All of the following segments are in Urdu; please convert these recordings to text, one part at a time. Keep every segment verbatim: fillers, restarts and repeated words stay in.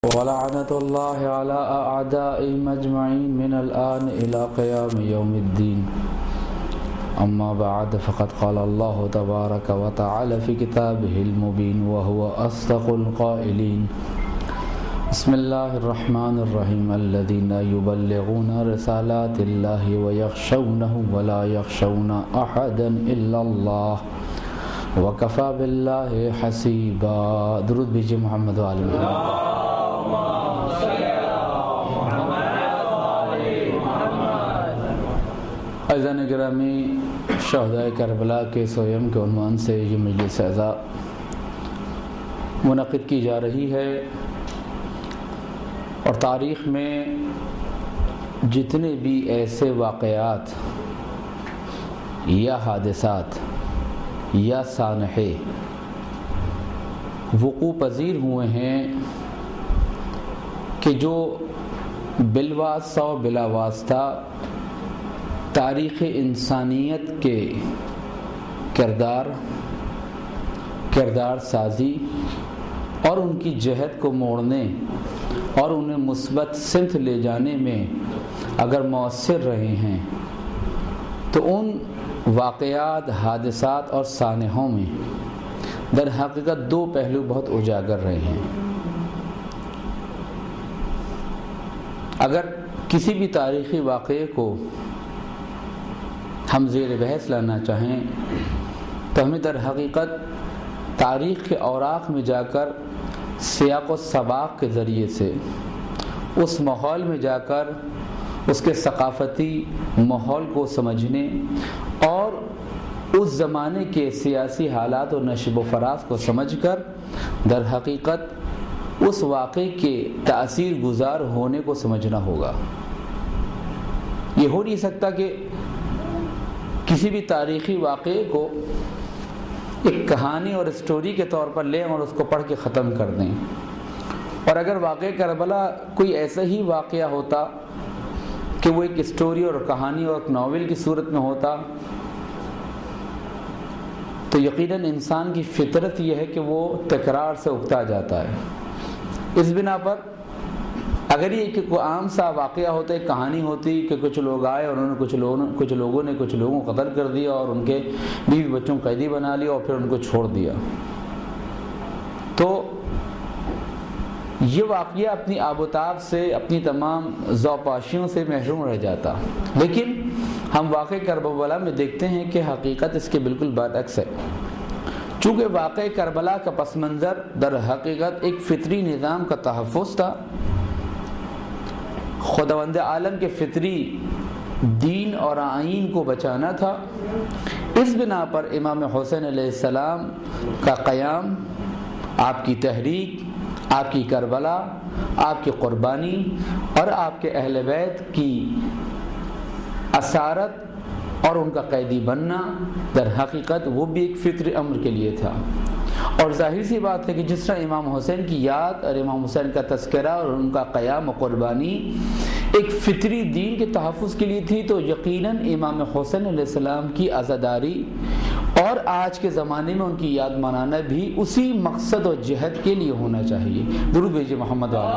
ولعنة الله على أعدائهم أجمعين من الآن إلى قيام يوم الدين. أما بعد فقد قال الله تبارك وتعالى في كتابه المبين وهو أصدق القائلين. بسم الله الرحمن الرحيم. الذين يبلغون رسالات الله ويخشونه ولا يخشون أحدا إلا الله وكفى بالله حسيبا. درود بھیجئے محمد و آل محمد. عزیزان گرامی، شہدائے کربلا کے سویم کے عنوان سے یہ مجلس عزا منعقد کی جا رہی ہے، اور تاریخ میں جتنے بھی ایسے واقعات یا حادثات یا سانحے وقوع پذیر ہوئے ہیں کہ جو بالواسطہ و بلا واسطہ تاریخ انسانیت کے کردار کردار سازی اور ان کی جہت کو موڑنے اور انہیں مثبت سمت لے جانے میں اگر مؤثر رہے ہیں، تو ان واقعات، حادثات اور سانحوں میں در حقیقت دو پہلو بہت اجاگر رہے ہیں. اگر کسی بھی تاریخی واقعے کو ہم زیر بحث لانا چاہیں تو ہمیں در حقیقت تاریخ کے اوراق میں جا کر سیاق و سباق کے ذریعے سے اس ماحول میں جا کر اس کے ثقافتی ماحول کو سمجھنے اور اس زمانے کے سیاسی حالات و نشب و فراز کو سمجھ کر در حقیقت اس واقعے کے تاثیر گزار ہونے کو سمجھنا ہوگا. یہ ہو نہیں سکتا کہ کسی بھی تاریخی واقعے کو ایک کہانی اور اسٹوری کے طور پر لیں اور اس کو پڑھ کے ختم کر دیں. اور اگر واقعہ کربلا کوئی ایسا ہی واقعہ ہوتا کہ وہ ایک اسٹوری اور کہانی اور ایک ناول کی صورت میں ہوتا، تو یقیناً انسان کی فطرت یہ ہے کہ وہ تکرار سے اکتا جاتا ہے. اس بنا پر اگر یہ کہ کوئی عام سا واقعہ ہوتا ہے، کہانی ہوتی کہ کچھ لوگ آئے اور انہوں نے کچھ لوگوں کچھ لوگوں نے کچھ لوگوں کو قتل کر دیا اور ان کے بیوی بچوں کو قیدی بنا لیا اور پھر ان کو چھوڑ دیا، تو یہ واقعہ اپنی آب و تاب سے، اپنی تمام ذوقاشیوں سے محروم رہ جاتا. لیکن ہم واقع کربلا میں دیکھتے ہیں کہ حقیقت اس کے بالکل برعکس ہے. چونکہ واقع کربلا کا پس منظر در حقیقت ایک فطری نظام کا تحفظ تھا، خداوند عالم کے فطری دین اور آئین کو بچانا تھا. اس بنا پر امام حسین علیہ السلام کا قیام، آپ کی تحریک، آپ کی کربلا، آپ کی قربانی اور آپ کے اہل بیت کی اسارت اور ان کا قیدی بننا در حقیقت وہ بھی ایک فطری امر کے لیے تھا. اور ظاہر سی بات ہے کہ جس طرح امام حسین کی یاد اور امام حسین کا تذکرہ اور ان کا قیام و قربانی ایک فطری دین کے تحفظ کے لیے تھی، تو یقیناً امام حسین علیہ السلام کی عزاداری اور آج کے زمانے میں ان کی یاد منانا بھی اسی مقصد اور جہت کے لیے ہونا چاہیے. درود بھیجئے محمد علیہ.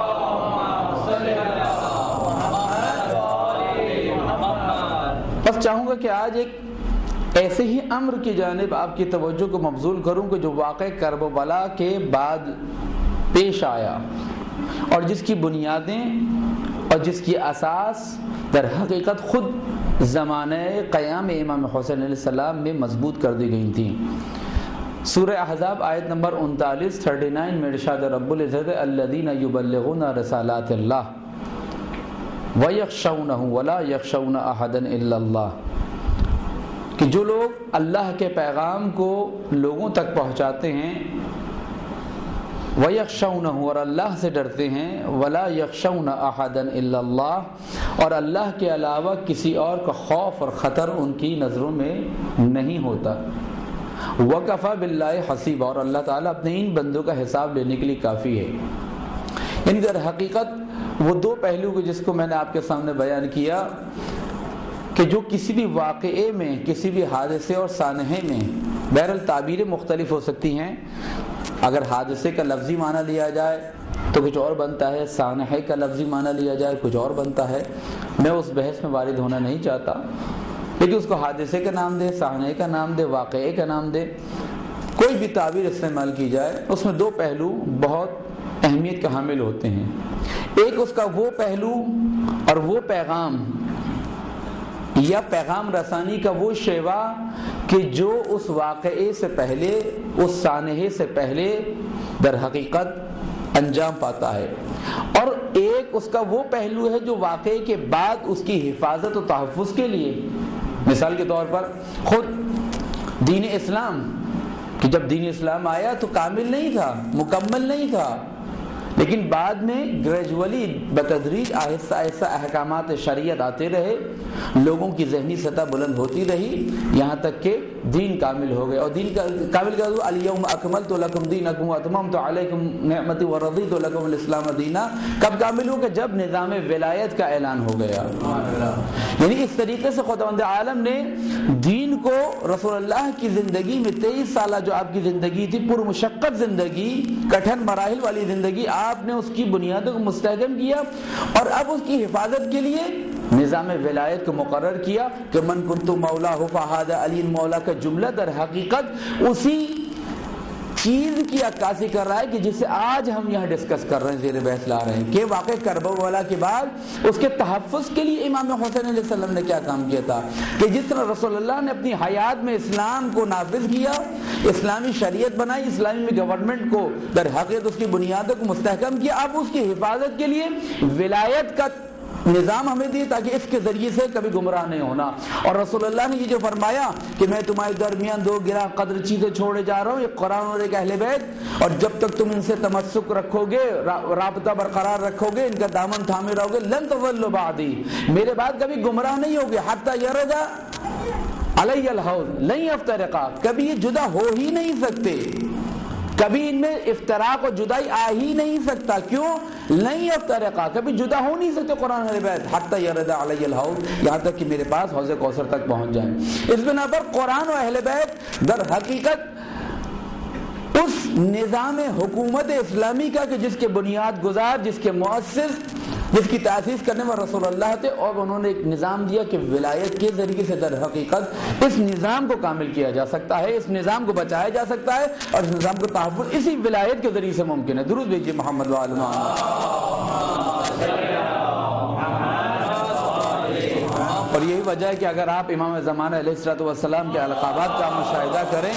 بس چاہوں گا کہ آج ایک ایسے ہی امر کی جانب آپ کی توجہ کو مبذول کروں کہ جو واقع کربلا کے بعد پیش آیا اور جس کی بنیادیں اور جس کی اساس در حقیقت خود زمانہ قیام امام حسین علیہ السلام میں مضبوط کر دی گئی تھیں. سورہ احزاب آیت نمبر انتالیس تھرٹی نائن میں ارشاد رب العزت الذین یبلغون رسالات اللہ ویخشونہ ولا یخشون احدا الا اللہ، کہ جو لوگ اللہ کے پیغام کو لوگوں تک پہنچاتے ہیں، وَيَخْشَوْنَهُ، اور اللہ سے ڈرتے ہیں، وَلَا يَخْشَوْنَ أَحَدًا إِلَّا اللَّهُ، اور اللہ کے علاوہ کسی اور کا خوف اور خطر ان کی نظروں میں نہیں ہوتا. وَكَفَى بِاللَّهِ حَسِيبًا، اور اللہ تعالیٰ اپنے ان بندوں کا حساب لینے کے لیے کافی ہے. یعنی در حقیقت وہ دو پہلو کو جس کو میں نے آپ کے سامنے بیان کیا کہ جو کسی بھی واقعے میں، کسی بھی حادثے اور سانحے میں بہرحال تعبیریں مختلف ہو سکتی ہیں، اگر حادثے کا لفظی معنی لیا جائے تو کچھ اور بنتا ہے، سانحہ کا لفظی معنی لیا جائے کچھ اور بنتا ہے۔ میں اس بحث میں وارد ہونا نہیں چاہتا، لیکن اس کو حادثے کا نام دے، سانحہ کا نام دے، واقعے کا نام دے، کوئی بھی تعبیر استعمال کی جائے، اس میں دو پہلو بہت اہمیت کا حامل ہوتے ہیں۔ ایک اس کا وہ پہلو اور وہ پیغام یا پیغام رسانی کا وہ شیوا کہ جو اس واقعے سے پہلے، اس سانحے سے پہلے در حقیقت انجام پاتا ہے، اور ایک اس کا وہ پہلو ہے جو واقعے کے بعد اس کی حفاظت و تحفظ کے لیے۔ مثال کے طور پر خود دین اسلام، کہ جب دین اسلام آیا تو کامل نہیں تھا، مکمل نہیں تھا، لیکن بعد میں گریجولی بتدریج آہستہ آہستہ احکامات شریعت آتے رہے، لوگوں کی ذہنی سطح بلند ہوتی رہی، یہاں تک کہ دین کامل ہو گئے۔ اور دین کا کامل کیا ہوا؟ الیوم اکملت لکم دینکم واتممت علیکم نعمتی ورضیت لکم الاسلام دینا۔ کب کامل ہو؟ کہ جب نظام ولایت کا اعلان ہو گیا۔ یعنی اس طریقے سے خداوند عالم نے دین کو رسول اللہ کی زندگی میں تیئیس سالہ جو آپ کی زندگی تھی، پر مشقت زندگی، کٹھن مراحل والی زندگی، آپ نے اس کی بنیادوں کو مستحکم کیا اور اب اس کی حفاظت کے لیے نظام ولایت کو مقرر کیا کہ من کنت مولا فہذا علی مولا کا جملہ در حقیقت اسی چیز کی عکاسی کر رہا ہے کہ جسے آج ہم یہاں ڈسکس کر رہے ہیں، زیر بحث لا رہے ہیں، کہ واقع کربلا کے بعد اس کے تحفظ کے لیے امام حسین علیہ السلام نے کیا کام کیا تھا، کہ جس طرح رسول اللہ نے اپنی حیات میں اسلام کو نافذ کیا، اسلامی شریعت بنائی، اسلامی گورنمنٹ کو در حقیقت اس کی بنیادوں کو مستحکم کیا، اب اس کی حفاظت کے لیے ولایت کا نظام ہمیں دی تاکہ اس کے ذریعے سے کبھی گمراہ نہیں ہونا۔ اور رسول اللہ نے یہ جو فرمایا کہ میں تمہارے درمیان دو گراں قدر چیزیں چھوڑے جا رہا ہوں، ایک قرآن اور ایک اہل بیت، اور جب تک تم ان سے تمسک رکھو گے، رابطہ برقرار رکھو گے، ان کا دامن تھامے رہو گے، لن تضلوا بعدی، میرے بعد کبھی گمراہ نہیں ہوگے، حتی یرجع علی الحوض لن یفترقا، کبھی یہ جدا ہو ہی نہیں سکتے، کبھی ان میں افتراق و جدائی آ ہی نہیں سکتا۔ کیوں؟ لن یفترقا، کبھی جدا ہو نہیں سکتے قرآن و بیت، حتی یرد علی الحوض، یہاں تک کہ میرے پاس حوض کوثر تک پہنچ جائیں۔ اس بنا پر قرآن و اہل بیت در حقیقت اس نظام حکومت اسلامی کا کہ جس کے بنیاد گزار، جس کے مؤسس، جس کی تاسیس کرنے میں رسول اللہ تھے، اور انہوں نے ایک نظام دیا کہ ولایت کے ذریعے سے در حقیقت اس نظام کو کامل کیا جا سکتا ہے، اس نظام کو بچایا جا سکتا ہے، اور اس نظام کو تحفظ اسی ولایت کے ذریعے سے ممکن ہے۔ درود بھیجیے محمد وآل محمد۔ اور یہی وجہ ہے کہ اگر آپ امام زمانہ علیہ الصلوۃ والسلام کے القابات کا مشاہدہ کریں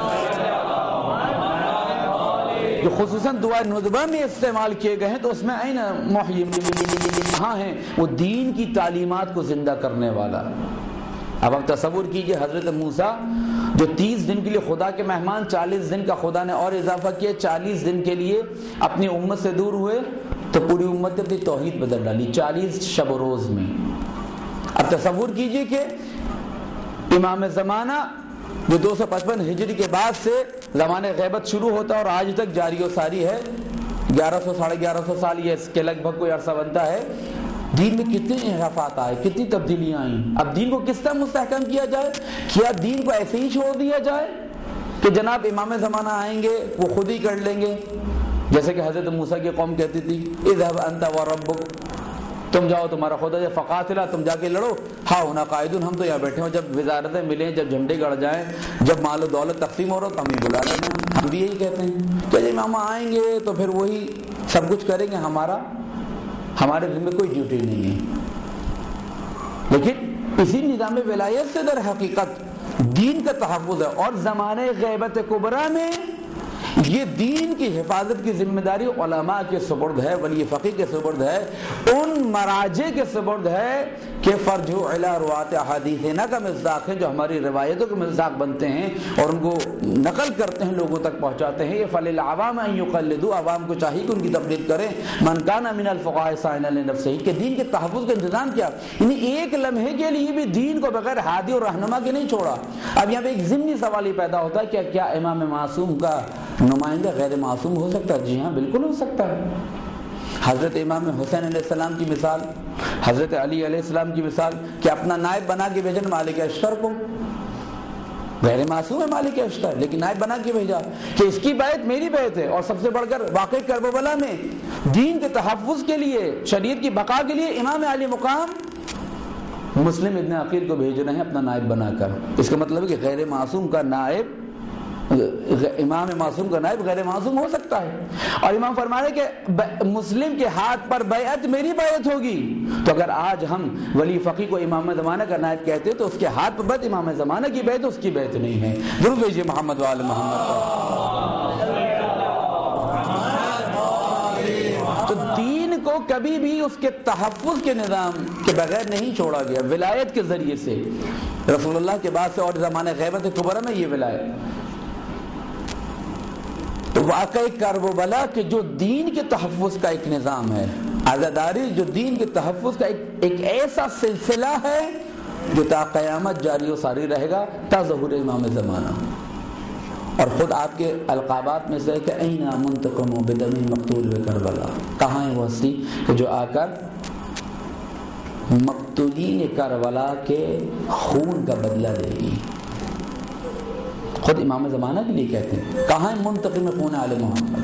جو خصوصاً دعائے ندبہ میں استعمال کیے گئے ہیں، تو اس میں این محیی ہاں ہیں، وہ دین کی تعلیمات کو زندہ کرنے والا۔ اب آپ تصور کیجئے حضرت موسیٰ جو تیس دن کے لیے خدا کے مہمان، چالیس دن کا خدا نے اور اضافہ کیا، چالیس دن کے لیے اپنی امت سے دور ہوئے، تو پوری امت نے اپنی توحید بدل ڈالی چالیس شب و روز میں۔ اب تصور کیجئے کہ امام زمانہ جو دو سو پچپن ہجری کے بعد سے زمانہ غیبت شروع ہوتا ہے اور آج تک جاری و ساری ہے، گیارہ سو ساڑھے گیارہ سو سال یہ اس کے لگ بھگ کوئی عرصہ بنتا ہے، دین میں کتنے انحرافات آئے، کتنی تبدیلیاں آئیں۔ اب دین کو کس طرح مستحکم کیا جائے؟ کیا دین کو ایسے ہی چھوڑ دیا جائے کہ جناب امام زمانہ آئیں گے وہ خود ہی کر لیں گے؟ جیسے کہ حضرت موسیٰ کی قوم کہتی تھی اذهب انت وربک، تم جاؤ تمہارا خدا جب فقاتلا، تم جا کے لڑو، ہاں ہونا قائدون، ہم تو یہاں بیٹھے ہوں، جب وزارتیں ملیں، جب جھنڈے گڑ جائیں، جب مال و دولت تقسیم ہو رہا تو ہم ہی بلا رہے ہیں۔ ہم بھی یہی کہتے ہیں کہ جب امام آئیں گے تو پھر وہی سب کچھ کریں گے، ہمارا ہمارے دل میں کوئی ڈیوٹی نہیں ہے۔ لیکن اسی نظام ولایت سے در حقیقت دین کا تحفظ ہے، اور زمانے غیبت کبریٰ میں یہ دین کی حفاظت کی ذمہ داری علماء کے سپرد ہے، ولی فقیہ کے سپرد ہے، ان مراجع کے سپرد ہے کہ فرجو الی روات احادیثنا کا مصداق ہے، جو ہماری روایتوں کے مصداق بنتے ہیں اور ان کو نقل کرتے ہیں، لوگوں تک پہنچاتے ہیں۔ یہ فللعوام ان یقلدوا، عوام کو چاہیے کہ ان کی تقلید کریں، من کان من الفقهاء صائنا لنفسه، کہ دین کے تحفظ کا انتظام کیا، یعنی ایک لمحے کے لیے بھی دین کو بغیر ہادی اور رہنما کے نہیں چھوڑا۔ اب یہاں پہ ایک ضمنی سوال ہی پیدا ہوتا ہے کہ کیا امام معصوم کا نمائندہ غیر معصوم ہو سکتا ہے؟ جی ہاں، بالکل ہو سکتا ہے۔ حضرت امام حسین علیہ السلام کی مثال، حضرت علی علیہ السلام کی مثال کہ اپنا نائب بنا کے بھیجن مالک اشتر کو، غیر معصوم ہے مالک اشتر، لیکن نائب بنا کے بھیجا کہ اس کی بیعت میری بیعت ہے، اور سب سے بڑھ کر واقع کربلا میں دین کے تحفظ کے لیے، شریعت کی بقا کے لیے امام عالی مقام مسلم ابن عقیل کو بھیج رہے ہیں اپنا نائب بنا کر۔ اس کا مطلب ہے کہ غیر معصوم کا نائب، امام معصوم کا نائب غیر معصوم ہو سکتا ہے۔ اور امام فرما رہے کہ مسلم کے ہاتھ پر بیعت میری بیعت ہوگی، تو اگر آج ہم ولی فقیہ کو امام زمانہ کا نائب کہتے ہیں تو اس کے ہاتھ پر بیعت امام زمانہ کی بیعت، اس کی بیعت نہیں ہے۔ درود بھیجیے محمد وآل محمد۔ تو دین کو کبھی بھی اس کے تحفظ کے نظام کے بغیر نہیں چھوڑا گیا، ولایت کے ذریعے سے۔ رسول اللہ کے بعد سے اور زمانہ غیبت کبرا میں یہ ولایت، تو واقع کربلا کہ جو دین کے تحفظ کا ایک نظام ہے، عزاداری جو دین کے تحفظ کا ایک, ایک ایسا سلسلہ ہے جو تا قیامت جاری و ساری رہے گا، تا ظہور امام زمانہ۔ اور خود آپ کے القابات میں سے ہے کہ این منتقم بدم مقتول بکربلا، کہاں ہے وہ ہستی کہ جو آ کر مقتولین کربلا کے خون کا بدلہ دے گی؟ خود امام زمانہ کے لیے کہتے ہیں، کہاں ہے منتقم خون آل محمد؟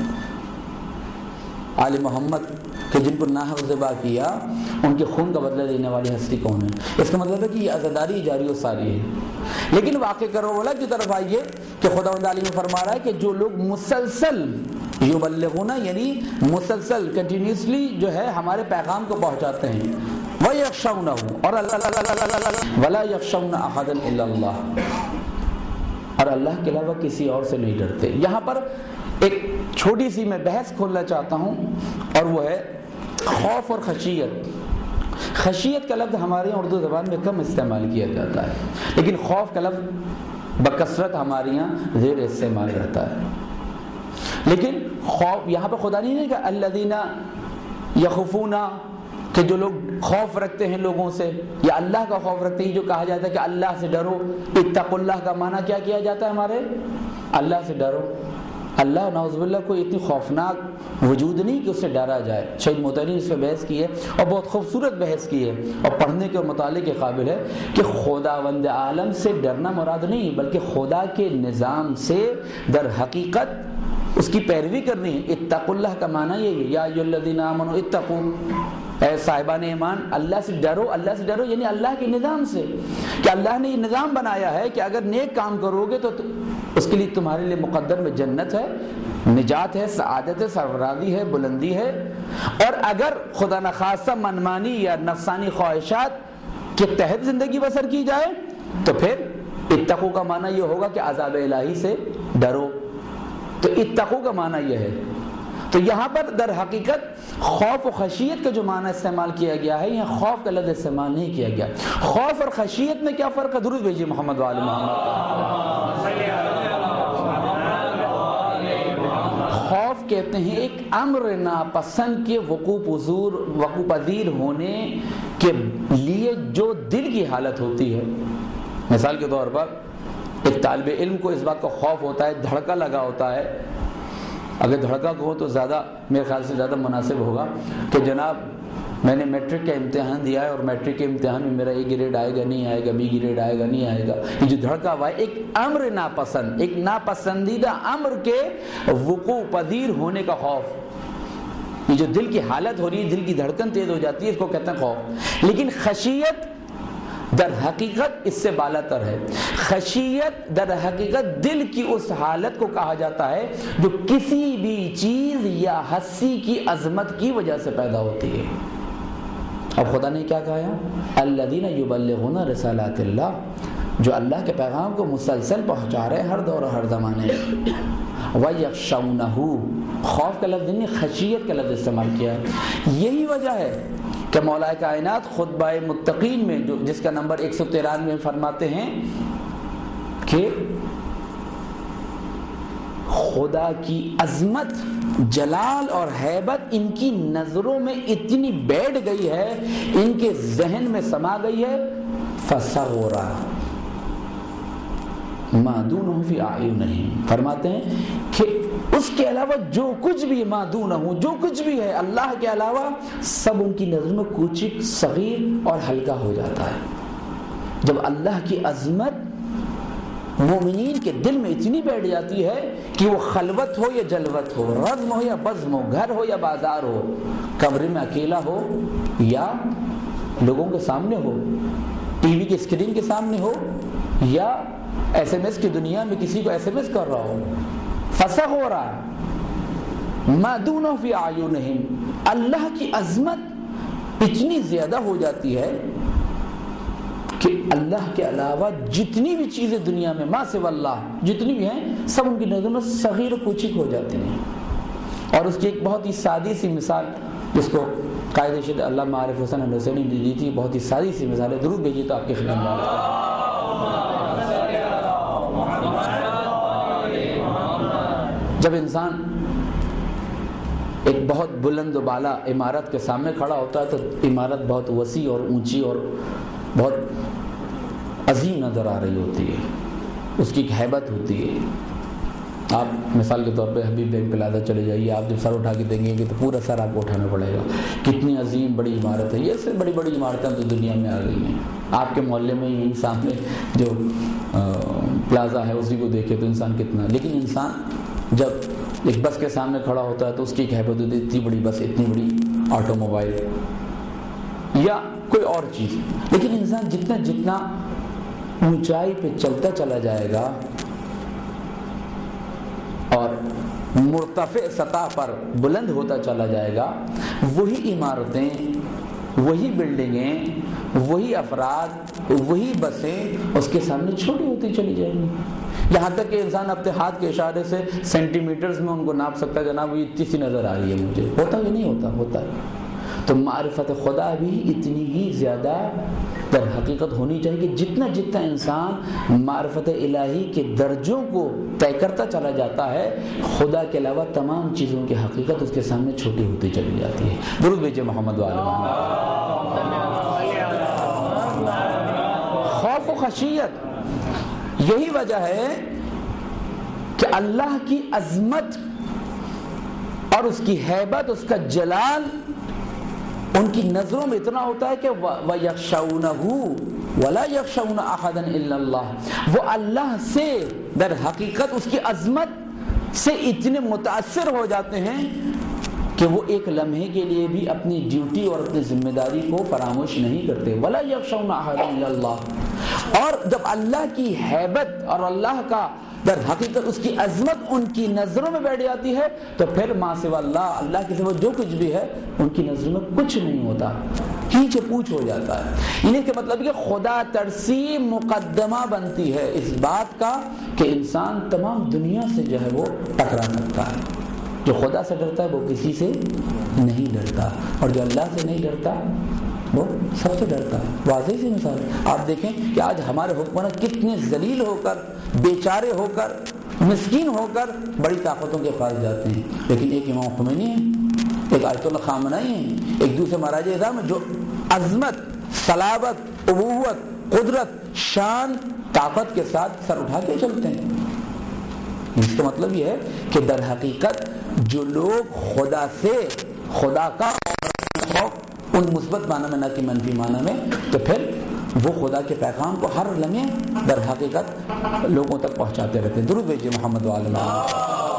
آل محمد کہ جن کو ناحق ذبح کیا، ان کے خون کا بدلہ دینے والی ہستی کون ہے؟ اس کا مطلب ہے کہ یہ عزاداری جاری و ساری ہے۔ لیکن واقع کربلا کی طرف آئیے کہ خداوند علی میں فرما رہا ہے کہ جو لوگ مسلسل یبلغون، یعنی مسلسل کنٹینیوسلی جو ہے ہمارے پیغام کو پہنچاتے ہیں، وَيَخْشَوْنَهُ، اور وَلَا يَخْشَوْنَ أَحَدًا إِلَّا اللَّهُ، اور اللہ کے علاوہ کسی اور سے نہیں ڈرتے۔ یہاں پر ایک چھوٹی سی میں بحث کھولنا چاہتا ہوں، اور وہ ہے خوف اور خشیت۔ خشیت کا لفظ ہمارے یہاں اردو زبان میں کم استعمال کیا جاتا ہے، لیکن خوف کا لفظ بکثرت ہمارے یہاں زیر استعمال رہتا ہے۔ لیکن خوف یہاں پہ خدا نہیں کہا الذین یخافون، کہ جو لوگ خوف رکھتے ہیں لوگوں سے، یا اللہ کا خوف رکھتے ہیں، جو کہا جاتا ہے کہ اللہ سے ڈرو، اتقوا اللہ کا معنی کیا کیا جاتا ہے ہمارے؟ اللہ سے ڈرو۔ اللہ نعوذ باللہ کوئی اتنی خوفناک وجود نہیں کہ اس سے ڈرا جائے۔ شہید مطہری نے اس پہ بحث کی ہے، اور بہت خوبصورت بحث کی ہے، اور پڑھنے کے اور مطالعے کے قابل ہے کہ خداوند عالم سے ڈرنا مراد نہیں، بلکہ خدا کے نظام سے در حقیقت اس کی پیروی کرنی ہے۔ اتقوا اللہ کا معنی یہی ہے، یا ایھا الذین آمنوا اتقوا، اے صاحبان ایمان اللہ سے ڈرو۔ اللہ سے ڈرو یعنی اللہ کے نظام سے، کہ اللہ نے یہ نظام بنایا ہے کہ اگر نیک کام کرو گے تو اس کے لیے تمہارے لیے مقدر میں جنت ہے، نجات ہے، سعادت ہے، سرفرازی ہے، بلندی ہے۔ اور اگر خدا نخواستہ منمانی یا نفسانی خواہشات کے تحت زندگی بسر کی جائے تو پھر اتقوا کا معنی یہ ہوگا کہ عذاب الہی سے ڈرو۔ تو اتقوا کا معنی یہ ہے۔ تو یہاں پر در حقیقت خوف و خشیت کا جو معنی استعمال کیا گیا ہے، یہاں خوف کا لفظ استعمال نہیں کیا گیا۔ خوف اور خشیت میں کیا فرق ہے؟ درود بھیجیے محمد وآل محمد۔ خوف کہتے ہیں ایک امر ناپسند کے وقوع پذیر وقوع پذیر ہونے کے لیے جو دل کی حالت ہوتی ہے۔ مثال کے طور پر ایک طالب علم کو اس بات کا خوف ہوتا ہے، دھڑکا لگا ہوتا ہے، اگر دھڑکا کو تو زیادہ میرے خیال سے زیادہ مناسب ہوگا کہ جناب میں نے میٹرک کا امتحان دیا ہے اور میٹرک کے امتحان میں میرا اے گریڈ آئے گا نہیں آئے گا، بی گریڈ آئے گا نہیں آئے گا، یہ جو دھڑکا ہوا ہے ایک امر ناپسند، ایک ناپسندیدہ امر کے وقوع پذیر ہونے کا خوف، یہ جو دل کی حالت ہو رہی ہے، دل کی دھڑکن تیز ہو جاتی ہے، اس کو کہتے ہیں خوف۔ لیکن خشیت در حقیقت اس سے بالاتر ہے۔ خشیت در حقیقت دل کی اس حالت کو کہا جاتا ہے جو کسی بھی چیز یا ہستی کی عظمت کی وجہ سے پیدا ہوتی ہے۔ اب خدا نے کیا کہا ہے؟ الذین یبلغون رسالات اللہ، جو اللہ کے پیغام کو مسلسل پہنچا رہے ہیں ہر دور و ہر زمانے میں۔ وَيَخْشَوْنَهُ، خوف کا لفظ نہیں خشیت کا لفظ استعمال کیا ہے۔ یہی وجہ ہے کہ مولا کائنات خطبہ متقین میں جو جس کا نمبر ایک سو ترانوے میں فرماتے ہیں کہ خدا کی عظمت، جلال اور ہیبت ان کی نظروں میں اتنی بیٹھ گئی ہے، ان کے ذہن میں سما گئی ہے، فَصَغُرَ مَا دُونَهُ فِي أَعْيُنِهِمْ، فرماتے ہیں کہ اس کے علاوہ جو کچھ بھی ما دونہ، جو کچھ بھی ہے اللہ کے علاوہ، سب ان کی نظر میں کوچک، صغیر اور ہلکا ہو جاتا ہے۔ جب اللہ کی عظمت مومنین کے دل میں اتنی بیٹھ جاتی ہے کہ وہ خلوت ہو یا جلوت ہو، رزم ہو یا بزم ہو، گھر ہو یا بازار ہو، کمرے میں اکیلا ہو یا لوگوں کے سامنے ہو، ٹی وی کے اسکرین کے سامنے ہو یا ایس ایم ایس کی دنیا میں کسی کو ایس ایم ایس کر رہا ہو، فسخ ہو رہا ہے، ما دونہ فی اعینہم، اللہ کی عظمت اتنی زیادہ ہو جاتی ہے کہ اللہ کے علاوہ جتنی بھی چیزیں دنیا میں ما سوا اللہ جتنی بھی ہیں سب ان کی نظر میں صغیر و کوچک ہو جاتی ہیں۔ اور اس کی ایک بہت ہی سادی سی مثال جس کو قائد شد علامہ عارف حسین الحسینی نے دی تھی، بہت ہی سادی سی مثال ہے، درود بھیجیے تو آپ کی خدمت میں آ جب انسان ایک بہت بلند و بالا عمارت کے سامنے کھڑا ہوتا ہے تو عمارت بہت وسیع اور اونچی اور بہت عظیم نظر آ رہی ہوتی ہے، اس کی ایک ہیبت ہوتی ہے۔ آپ مثال کے طور پہ حبیب بینک پلازا چلے جائیے، آپ جب سر اٹھا کے دیں گے تو پورا سر آپ کو اٹھانا پڑے گا، کتنی عظیم بڑی عمارت ہے۔ یہ سے بڑی بڑی عمارتیں تو دنیا میں آ گئی ہیں، آپ کے محلے میں ہی سامنے جو پلازا ہے اسی کو دیکھے تو انسان کتنا، لیکن انسان جب ایک بس کے سامنے کھڑا ہوتا ہے تو اس کی ایک ہیبت ہوتی ہے، اتنی بڑی بس، اتنی بڑی آٹو موبائل یا کوئی اور چیز۔ لیکن انسان جتنا جتنا اونچائی پہ چلتا چلا جائے گا اور مرتفع سطح پر بلند ہوتا چلا جائے گا، وہی عمارتیں، وہی بلڈنگیں، وہی افراد، وہی بسیں اس کے سامنے چھوٹی ہوتی چلی جائیں گی، یہاں تک کہ انسان اپنے ہاتھ کے اشارے سے سینٹی میٹرز میں ان کو ناپ سکتا ہے، جناب وہ اتنی سی نظر آ رہی ہے مجھے، ہوتا کہ نہیں ہوتا؟ ہوتا ہے۔ تو معرفت خدا بھی اتنی ہی زیادہ در حقیقت ہونی چاہیے کہ جتنا جتنا انسان معرفت الہی کے درجوں کو طے کرتا چلا جاتا ہے، خدا کے علاوہ تمام چیزوں کی حقیقت اس کے سامنے چھوٹی ہوتی چلی جاتی ہے۔ درود بھیجئے محمد وآل محمد۔ خوف و خشیت یہی وجہ ہے کہ اللہ کی عظمت اور اس کی ہیبت، اس کا جلال ان کی نظروں میں اتنا ہوتا ہے کہ وَيَخْشَوْنَهُ وَلَا يَخْشَوْنَ أَحَدًا إِلَّا اللَّهُ، وہ اللہ سے در حقیقت اس کی عظمت سے اتنے متاثر ہو جاتے ہیں کہ وہ ایک لمحے کے لیے بھی اپنی ڈیوٹی اور اپنی ذمہ داری کو فراموش نہیں کرتے۔ وَلَا يَخْشَوْنَ أَحَدًا إِلَّا اللَّهُ، اور جب اللہ کی ہیبت اور اللہ کا در حقیقت اس کی عظمت ان کی نظروں میں بیٹھ جاتی ہے تو پھر ما سوا اللہ، اللہ کے سوا جو کچھ بھی ہے ان کی نظروں میں کچھ نہیں ہوتا، کھینچ پوچھ ہو جاتا ہے۔ انہیں کے مطلب کہ خدا ترسی مقدمہ بنتی ہے اس بات کا کہ انسان تمام دنیا سے جو ہے وہ ٹکرا سکتا ہے۔ جو خدا سے ڈرتا ہے وہ کسی سے نہیں ڈرتا، اور جو اللہ سے نہیں ڈرتا وہ سب سے ڈرتا ہے۔ واضح سی مثال آپ دیکھیں کہ آج ہمارے حکمران کتنے ذلیل ہو کر، بیچارے ہو کر، مسکین ہو کر بڑی طاقتوں کے پاس جاتے ہیں، لیکن ایک امام خمینی ہے، ایک آیت اللہ خامنائی ہیں، ایک دوسرے مہاراج اعظم جو عظمت، صلابت، ابوت، قدرت، شان، طاقت کے ساتھ سر اٹھا کے چلتے ہیں۔ اس کا مطلب یہ ہے کہ در حقیقت جو لوگ خدا سے، خدا کا ان مثبت معنی میں نہ کہ منفی معنی میں، تو پھر وہ خدا کے پیغام کو ہر لمحے در حقیقت لوگوں تک پہنچاتے رہتے ہیں۔ درود بھیجئے محمد وآل محمد۔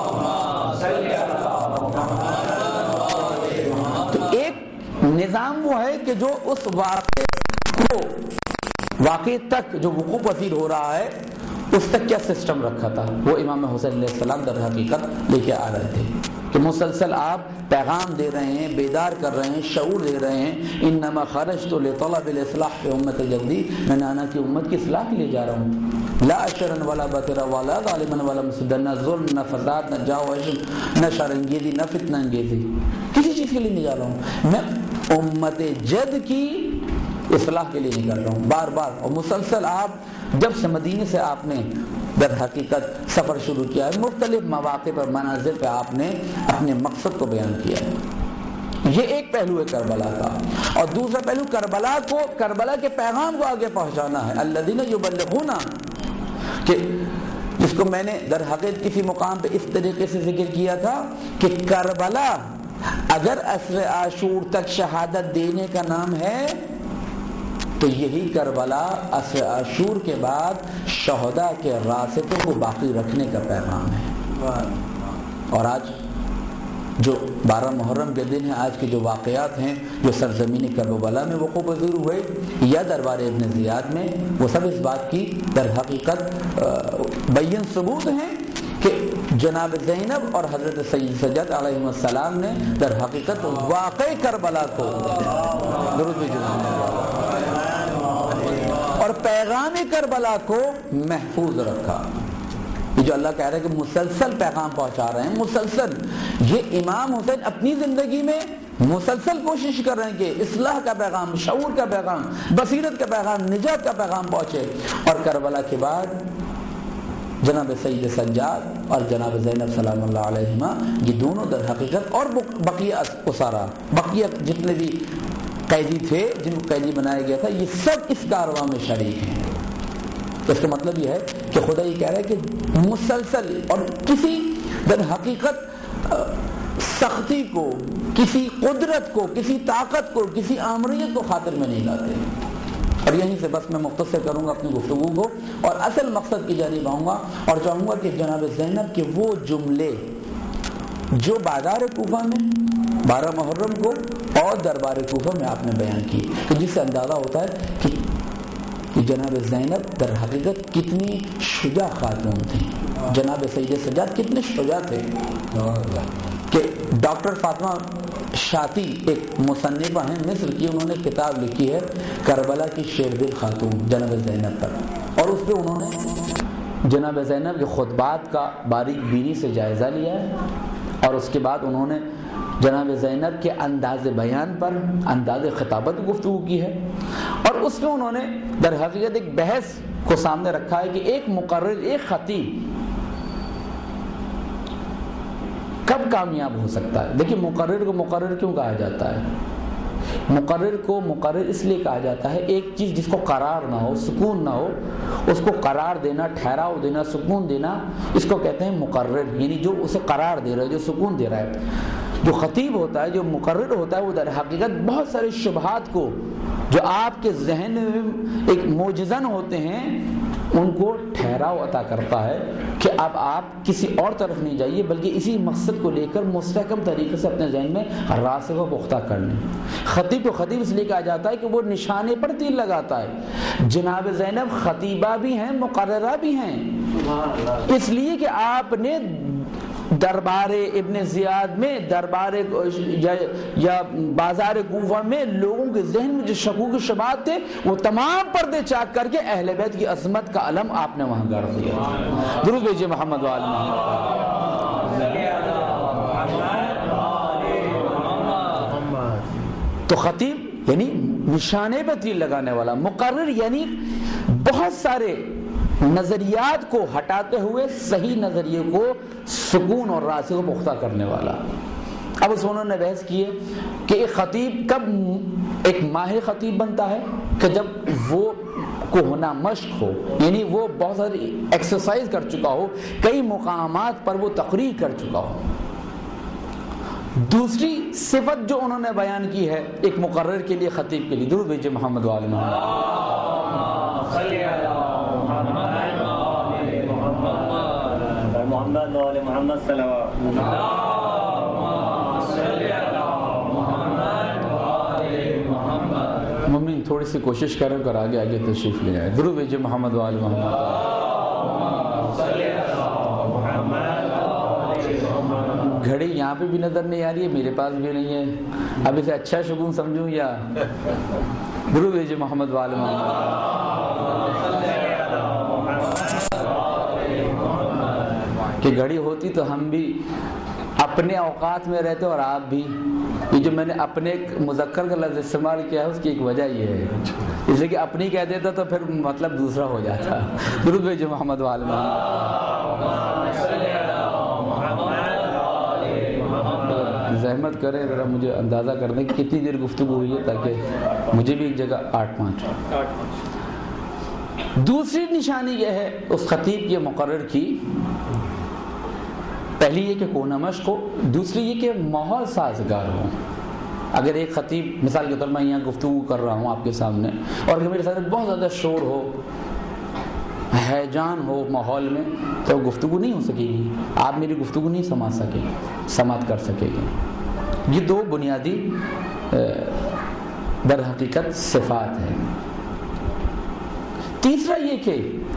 تو ایک نظام وہ ہے کہ جو اس واقعے کو، واقعے تک جو وقوع پذیر ہو رہا ہے اس تک کیا سسٹم رکھا تھا، وہ امام حسین علیہ السلام در حقیقت لے کے آ رہے تھے کہ مسلسل آپ پیغام دے رہے ہیں، بیدار کر رہے ہیں، شعور دے رہے ہیں۔ انما خرجت لطلب الاصلاح فی امت جدی، میں نانا کی امت کی اصلاح کے لیے جا رہا ہوں۔ لا اشرا ولا بطرا ولا ظالما ولا مفسدا، نہ ظلم، نہ فساد، نہ جاؤ، نہ شرانگیزی، نہ فتنہ انگیزی، کسی چیز کے لیے نہیں جا رہا ہوں، میں امت جد کی اصلاح کے لیے نکل رہا ہوں بار بار۔ اور مسلسل آپ جب سے مدینے سے آپ نے در حقیقت سفر شروع کیا ہے، مختلف مواقع پر، مناظر پہ آپ نے اپنے مقصد کو بیان کیا ہے۔ یہ ایک پہلو ہے کربلا کا، اور دوسرا پہلو کربلا کو، کربلا کے پیغام کو آگے پہنچانا ہے۔ الذین یبلغون، کہ جس کو میں نے در حقیقت کسی مقام پہ اس طریقے سے ذکر کیا تھا کہ کربلا اگر عصر عاشور تک شہادت دینے کا نام ہے تو یہی کربلا عاشور کے بعد شہداء کے راستوں کو باقی رکھنے کا پیغام ہے۔ اور آج جو بارہ محرم کے دن ہیں، آج کے جو واقعات ہیں جو سرزمین کربلا میں وقوع پذیر ہوئے یا دربار ابن زیاد میں، وہ سب اس بات کی در حقیقت بین ثبوت ہیں کہ جناب زینب اور حضرت سید سجاد علیہ السلام نے در حقیقت واقعی کربلا کو درود بھیجنا اور پیغام کربلا کو محفوظ رکھا۔ یہ جو اللہ کہہ رہا ہے کہ مسلسل پیغام پہنچا رہے ہیں، مسلسل، یہ امام حسین اپنی زندگی میں مسلسل کوشش کر رہے ہیں کہ اصلاح کا پیغام، شعور کا پیغام، بصیرت کا پیغام، نجات کا پیغام پہنچے۔ اور کربلا کے بعد جناب سید سجاد اور جناب زینب سلام اللہ علیہما، یہ دونوں در حقیقت، اور بقیہ اسارا، بقیہ جتنے بھی قیدی تھے جن کو قیدی بنایا گیا تھا، یہ سب اس کارواں میں شریک ہیں۔ اس کا مطلب یہ ہے کہ خدا یہ کہہ رہا ہے کہ مسلسل، اور کسی در حقیقت سختی کو، کسی قدرت کو، کسی طاقت کو، کسی آمریت کو خاطر میں نہیں لاتے۔ اور یہیں سے بس میں مختصر کروں گا اپنی گفتگو کو اور اصل مقصد کی جانب آؤں گا، اور چاہوں گا کہ جناب زینب کے وہ جملے جو بازار کوفہ میں بارہ محرم کو اور دربار کوفہ میں آپ نے بیان کی، کہ جس سے اندازہ ہوتا ہے کہ کہ جناب زینب در حقیقت کتنی شجاع خاتون تھیں، جناب سید سجاد کتنے شجاع تھے، کہ ڈاکٹر فاطمہ شاطی ایک مصنفہ ہیں مصر کی، انہوں نے کتاب لکھی ہے کربلا کی شیر دل خاتون جناب زینب پر، اور اس پہ انہوں نے جناب زینب کے خطبات کا باریک بینی سے جائزہ لیا ہے، اور اس کے بعد انہوں نے جناب زینب کے انداز بیان پر، انداز خطابت گفتگو کی ہے، اور اس میں انہوں نے در حقیقت ایک بحث کو سامنے رکھا ہے کہ ایک مقرر، ایک خطیب کب کامیاب ہو سکتا ہے۔ دیکھیں مقرر کو مقرر کیوں کہا جاتا ہے؟ مقرر کو مقرر اس لیے کہا جاتا ہے، ایک چیز جس کو قرار نہ ہو، سکون نہ ہو، اس کو قرار دینا، ٹھہراؤ دینا، سکون دینا، اس کو کہتے ہیں مقرر، یعنی جو اسے قرار دے رہا ہے، جو سکون دے رہا ہے۔ جو خطیب ہوتا ہے، جو مقرر ہوتا ہے، وہ در حقیقت بہت سارے شبہات کو جو آپ کے ذہن میں ایک موجزن ہوتے ہیں ان کو ٹھہراؤ عطا کرتا ہے کہ اب آپ کسی اور طرف نہیں جائیے، بلکہ اسی مقصد کو لے کر مستحکم طریقے سے اپنے ذہن میں راسخ و پختہ کر لیں۔ خطیب کو خطیب اس لیے کہا جاتا ہے کہ وہ نشانے پر تیر لگاتا ہے۔ جناب زینب خطیبہ بھی ہیں، مقررہ بھی ہیں، اس لیے کہ آپ نے دربار ابن زیاد میں، دربار یا, یا بازار کوفہ میں لوگوں کے ذہن میں جو شکوک و شبہات تھے وہ تمام پردے چاک کر کے اہل بیت کی عظمت کا علم آپ نے وہاں گاڑ دیا۔ درود بھیجئے محمد وآل محمد۔ تو خطیب یعنی نشانے پہ تیر لگانے والا، مقرر یعنی بہت سارے نظریات کو ہٹاتے ہوئے صحیح نظریے کو سکون اور راسخ و پختہ کرنے والا۔ اب اس انہوں نے بحث کی ہے کہ ایک خطیب کب ایک ماہر خطیب بنتا ہے، کہ جب وہ کو ہونا مشق ہو، یعنی وہ بہت ساری ایکسرسائز کر چکا ہو، کئی مقامات پر وہ تقریر کر چکا ہو۔ دوسری صفت جو انہوں نے بیان کی ہے ایک مقرر کے لیے، خطیب کے لیے، درود بھیجئے محمد وآل محمد، محمد وآل محمد صلوات۔ ممین تھوڑی سی کوشش کریں کر آگے آگے تشریف لے جائیں۔ درود بھیجئے محمد وآل محمد۔ گھڑی یہاں پہ بھی نظر نہیں آ رہی ہے، میرے پاس بھی نہیں ہے، اب اسے اچھا شگون سمجھوں یا؟ درود بھیجئے محمد وآل محمد۔ کہ گھڑی ہوتی تو ہم بھی اپنے اوقات میں رہتے اور آپ بھی۔ یہ جو میں نے اپنے مذکر کا لفظ استعمال کیا ہے اس کی ایک وجہ یہ ہے، اس لیے کہ اپنی کہہ دیتا تو پھر مطلب دوسرا ہو جاتا۔ درود بھیجئے محمد وآل محمد۔ زحمت کریں ذرا مجھے اندازہ کرنے کی کتنی دیر گفتگو ہوئی ہے تاکہ مجھے بھی ایک جگہ آٹھ پانچ۔ دوسری نشانی یہ ہے اس خطیب کے مقرر کی، پہلی یہ کہ کونا مشق ہو، دوسری یہ کہ ماحول سازگار ہو۔ اگر ایک خطیب مثال کے طور پر میں یہاں گفتگو کر رہا ہوں آپ کے سامنے اور اگر میرے ساتھ بہت زیادہ شور ہو ہیجان ہو ماحول میں تو گفتگو نہیں ہو سکے گی, آپ میری گفتگو نہیں سماعت سکے سماعت کر سکے گی. یہ دو بنیادی در حقیقت صفات ہیں. تیسرا یہ کہ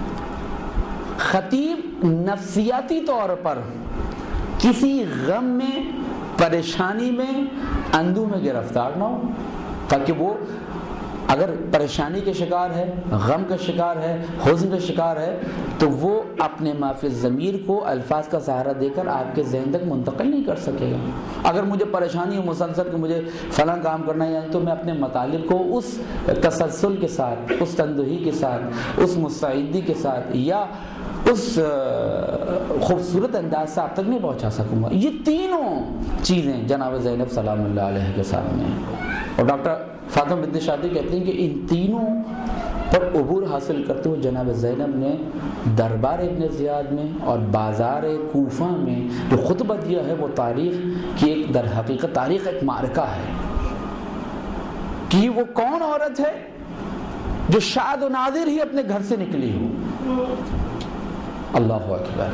خطیب نفسیاتی طور پر کسی غم میں, پریشانی میں, اندوہ میں گرفتار نہ ہو, تاکہ وہ اگر پریشانی کے شکار ہے, غم کا شکار ہے, حزن کا شکار ہے, تو وہ اپنے معافی ضمیر کو الفاظ کا سہارا دے کر آپ کے ذہن تک منتقل نہیں کر سکے گا. اگر مجھے پریشانی ہو مسلسل کہ مجھے فلاں کام کرنا ہے تو میں اپنے مطالب کو اس تسلسل کے ساتھ, اس تندہی کے ساتھ, اس مستعدی کے ساتھ یا اس خوبصورت انداز سے آپ تک نہیں پہنچا سکوں گا. یہ تینوں چیزیں جناب زینب سلام اللہ علیہ کے سامنے ہیں. اور ڈاکٹر فاطمہ بنت شادی کہتے ہیں کہ ان تینوں پر عبور حاصل کرتے ہوئے جناب زینب نے دربار ابن زیاد میں اور بازار کوفہ میں جو خطبہ دیا ہے وہ تاریخ کی ایک در حقیقت تاریخ ایک معرکہ ہے کہ وہ کون عورت ہے جو شاد و نادر ہی اپنے گھر سے نکلی ہو. اللہ اکبر.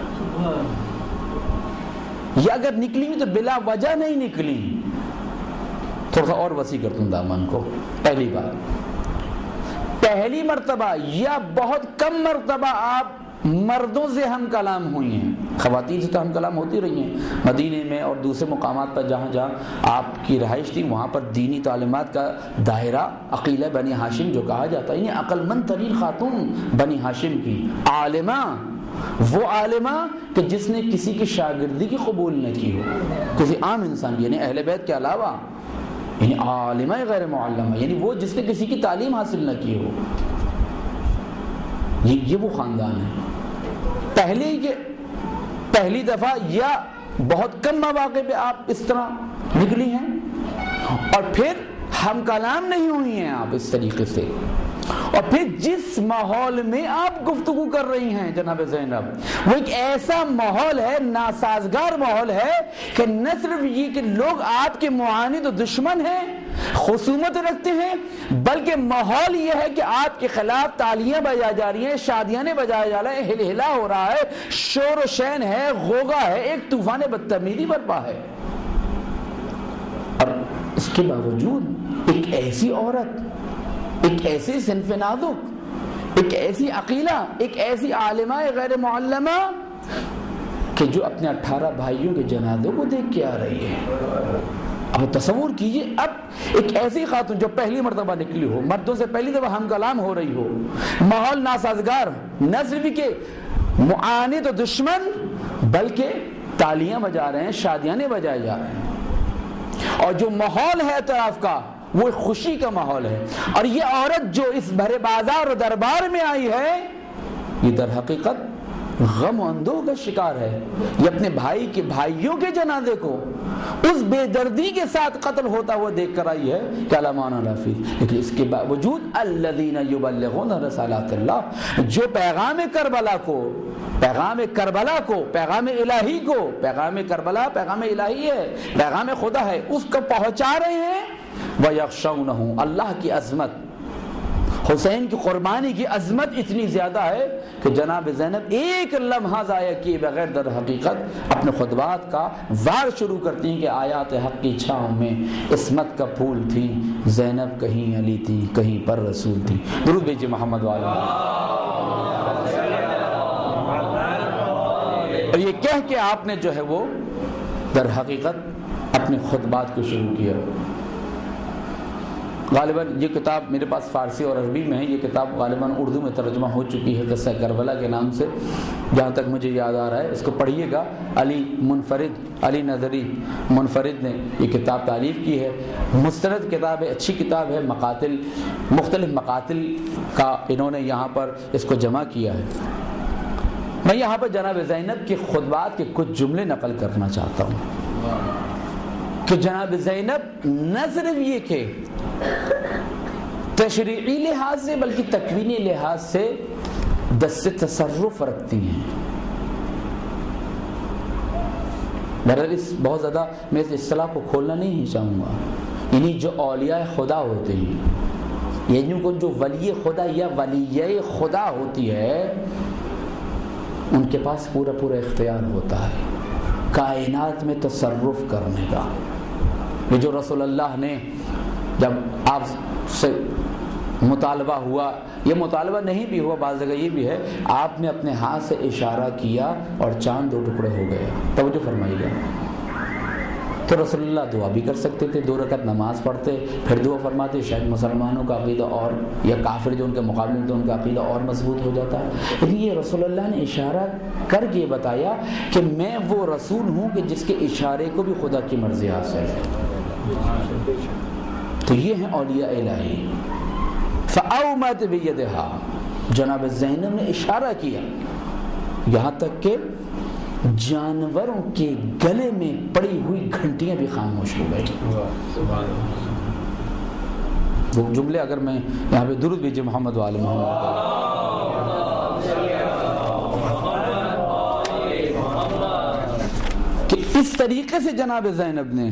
یا اگر نکلی تو بلا وجہ نہیں نکلی. تھوڑا سا اور وسیع کرتا ہوں دامن کو. پہلی بار, پہلی مرتبہ یا بہت کم مرتبہ آپ مردوں سے ہم کلام ہوئی ہیں, خواتین سے تو ہم کلام ہوتی رہی ہیں مدینے میں اور دوسرے مقامات پر جہاں جہاں آپ کی رہائش تھی وہاں پر دینی تعلیمات کا دائرہ عقیلہ بنی ہاشم جو کہا جاتا ہے, یعنی عقل مند ترین خاتون بنی ہاشم کی عالمہ, وہ عالمہ کہ جس نے کسی کی شاگردی کی قبول نہ کی ہو, کسی عام انسان یعنی اہل بیت کے علاوہ, یعنی عالمہ غیر معلمہ, یعنی وہ جس نے کسی کی تعلیم حاصل نہ کی ہو. یہ, یہ وہ خاندان ہے. پہلی کہ پہلی دفعہ یا بہت کم مواقع پہ آپ اس طرح نکلی ہیں اور پھر ہم کلام نہیں ہوئی ہیں آپ اس طریقے سے, اور پھر جس ماحول میں آپ گفتگو کر رہی ہیں جناب زینب وہ ایک ایسا ماحول ہے, ناسازگار ماحول ہے کہ نہ صرف یہ کہ لوگ آپ کے معاند و دشمن ہیں, خصومت رکھتے ہیں, بلکہ ماحول یہ ہے کہ آپ کے خلاف تالیاں بجائی جا رہی ہیں, شادیاں بجائے جا رہے ہیں, ہل ہلا ہو رہا ہے, شور و شین ہے, غوغا ہے, ایک طوفان بدتمیزی برپا ہے. اور اس کے باوجود ایک ایسی عورت, ایک ایسی صنف نازک, ایک ایسی عقیلہ, ایک ایسی عالمہ غیر معلمہ کہ جو اپنے اٹھارہ بھائیوں کے جنازوں کو دیکھ کے آ رہی ہے. اب تصور کیجئے, اب ایک ایسی خاتون جو پہلی مرتبہ نکلی ہو, مردوں سے پہلی دفعہ ہم کلام ہو رہی ہو, ماحول ناسازگار, نہ صرف کہ معاند و دشمن بلکہ تالیاں بجا رہے ہیں, شادیاں بجائے جا رہے ہیں, اور جو ماحول ہے اطراف کا وہ خوشی کا ماحول ہے. اور یہ عورت جو اس بھرے بازار و دربار میں آئی ہے یہ در حقیقت غم و اندوہ کا شکار ہے. یہ اپنے بھائی کے بھائیوں کے جنازے کو اس بے دردی کے ساتھ قتل ہوتا ہوا دیکھ کر آئی ہے کہ علمان الافی. لیکن اس کے باوجود الذین یبلغون رسالات اللہ, جو پیغام کربلا کو پیغام کربلا کو پیغام الہی کو, پیغام کربلا پیغام الہی ہے, پیغام خدا ہے, اس کو پہنچا رہے ہیں. وَيَخْشَوْنَهُ, اللہ کی عظمت, حسین کی قربانی کی عظمت اتنی زیادہ ہے کہ جناب زینب ایک لمحہ ضائع کیے بغیر در حقیقت اپنے خطبات کا وار شروع کرتی ہیں کہ آیات حق کی چھاؤں میں عصمت کا پھول تھی زینب, کہیں علی تھی, کہیں پر رسول تھی. درود بھیجئے محمد والا. اور یہ کہہ کے آپ نے جو ہے وہ در حقیقت اپنے خطبات کو شروع کیا. غالباً یہ کتاب میرے پاس فارسی اور عربی میں ہے, یہ کتاب غالباً اردو میں ترجمہ ہو چکی ہے قصہ کربلا کے نام سے, جہاں تک مجھے یاد آ رہا ہے. اس کو پڑھیے گا. علی منفرد علی نظری منفرد نے یہ کتاب تالیف کی ہے. مستند کتاب ہے, اچھی کتاب ہے. مقاتل مختلف مقاتل کا انہوں نے یہاں پر اس کو جمع کیا ہے. میں یہاں پر جناب زینب کے خطبات کے کچھ جملے نقل کرنا چاہتا ہوں کہ جناب زینب نہ صرف یہ کہ تشریعی لحاظ سے بلکہ تکوینی لحاظ سے دست تصرف رکھتی ہیں. بہرحال اس بہت زیادہ میں اس اصطلاح کو کھولنا نہیں چاہوں گا, یعنی جو اولیاء خدا ہوتے ہیں، یعنی کو جو ولی خدا یا ولیہ خدا ہوتی ہے، ان کے پاس پورا پورا اختیار ہوتا ہے کائنات میں تصرف کرنے کا۔ یہ جو رسول اللہ نے جب آپ سے مطالبہ ہوا، یہ مطالبہ نہیں بھی ہوا، بعض جگہ یہ بھی ہے، آپ نے اپنے ہاتھ سے اشارہ کیا اور چاند دو ٹکڑے ہو گیا، توجہ فرمائیے۔ تو رسول اللہ دعا بھی کر سکتے تھے، دو رکعت نماز پڑھتے، پھر دعا فرماتے، شاید مسلمانوں کا عقیدہ اور یا کافر جو ان کے مقابلے میں تو ان کا عقیدہ اور مضبوط ہو جاتا ہے۔ لیکن یہ رسول اللہ نے اشارہ کر کے بتایا کہ میں وہ رسول ہوں کہ جس کے اشارے کو بھی خدا کی مرضی حاصل ہے۔ تو یہ ہیں اولیاء الہی۔ فَأَوْمَتْ بِيَدِهَا، جناب زینب نے اشارہ کیا یہاں تک کہ جانوروں کے گلے میں پڑی ہوئی گھنٹیاں بھی خاموش ہو گئی۔ وہ جملے اگر میں یہاں پہ درود بھیجے محمد و آل محمد، کہ اس طریقے سے جناب زینب نے،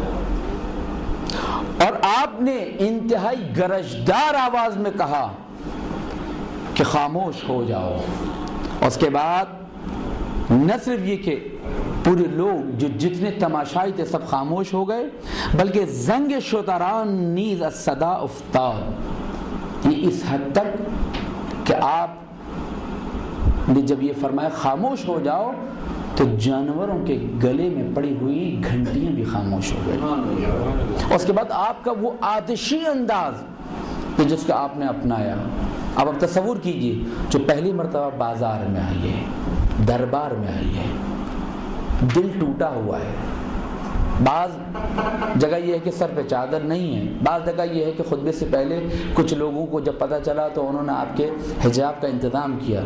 اور آپ نے انتہائی گرجدار آواز میں کہا کہ خاموش ہو جاؤ۔ اس کے بعد نہ صرف یہ کہ پورے لوگ جو جتنے تماشائی تھے سب خاموش ہو گئے، بلکہ زنگ شتران نیز الصدا افتاد، یہ اس حد تک کہ آپ نے جب یہ فرمایا خاموش ہو جاؤ تو جانوروں کے گلے میں پڑی ہوئی گھنٹیاں بھی خاموش ہو گئی۔ اس کے بعد آپ کا وہ آتشی انداز جس کا آپ نے اپنایا، اب اب تصور کیجئے جو پہلی مرتبہ بازار میں آئی ہے، دربار میں آئی ہے، دل ٹوٹا ہوا ہے، بعض جگہ یہ ہے کہ سر پہ چادر نہیں ہے، بعض جگہ یہ ہے کہ خطبے سے پہلے کچھ لوگوں کو جب پتہ چلا تو انہوں نے آپ کے حجاب کا انتظام کیا،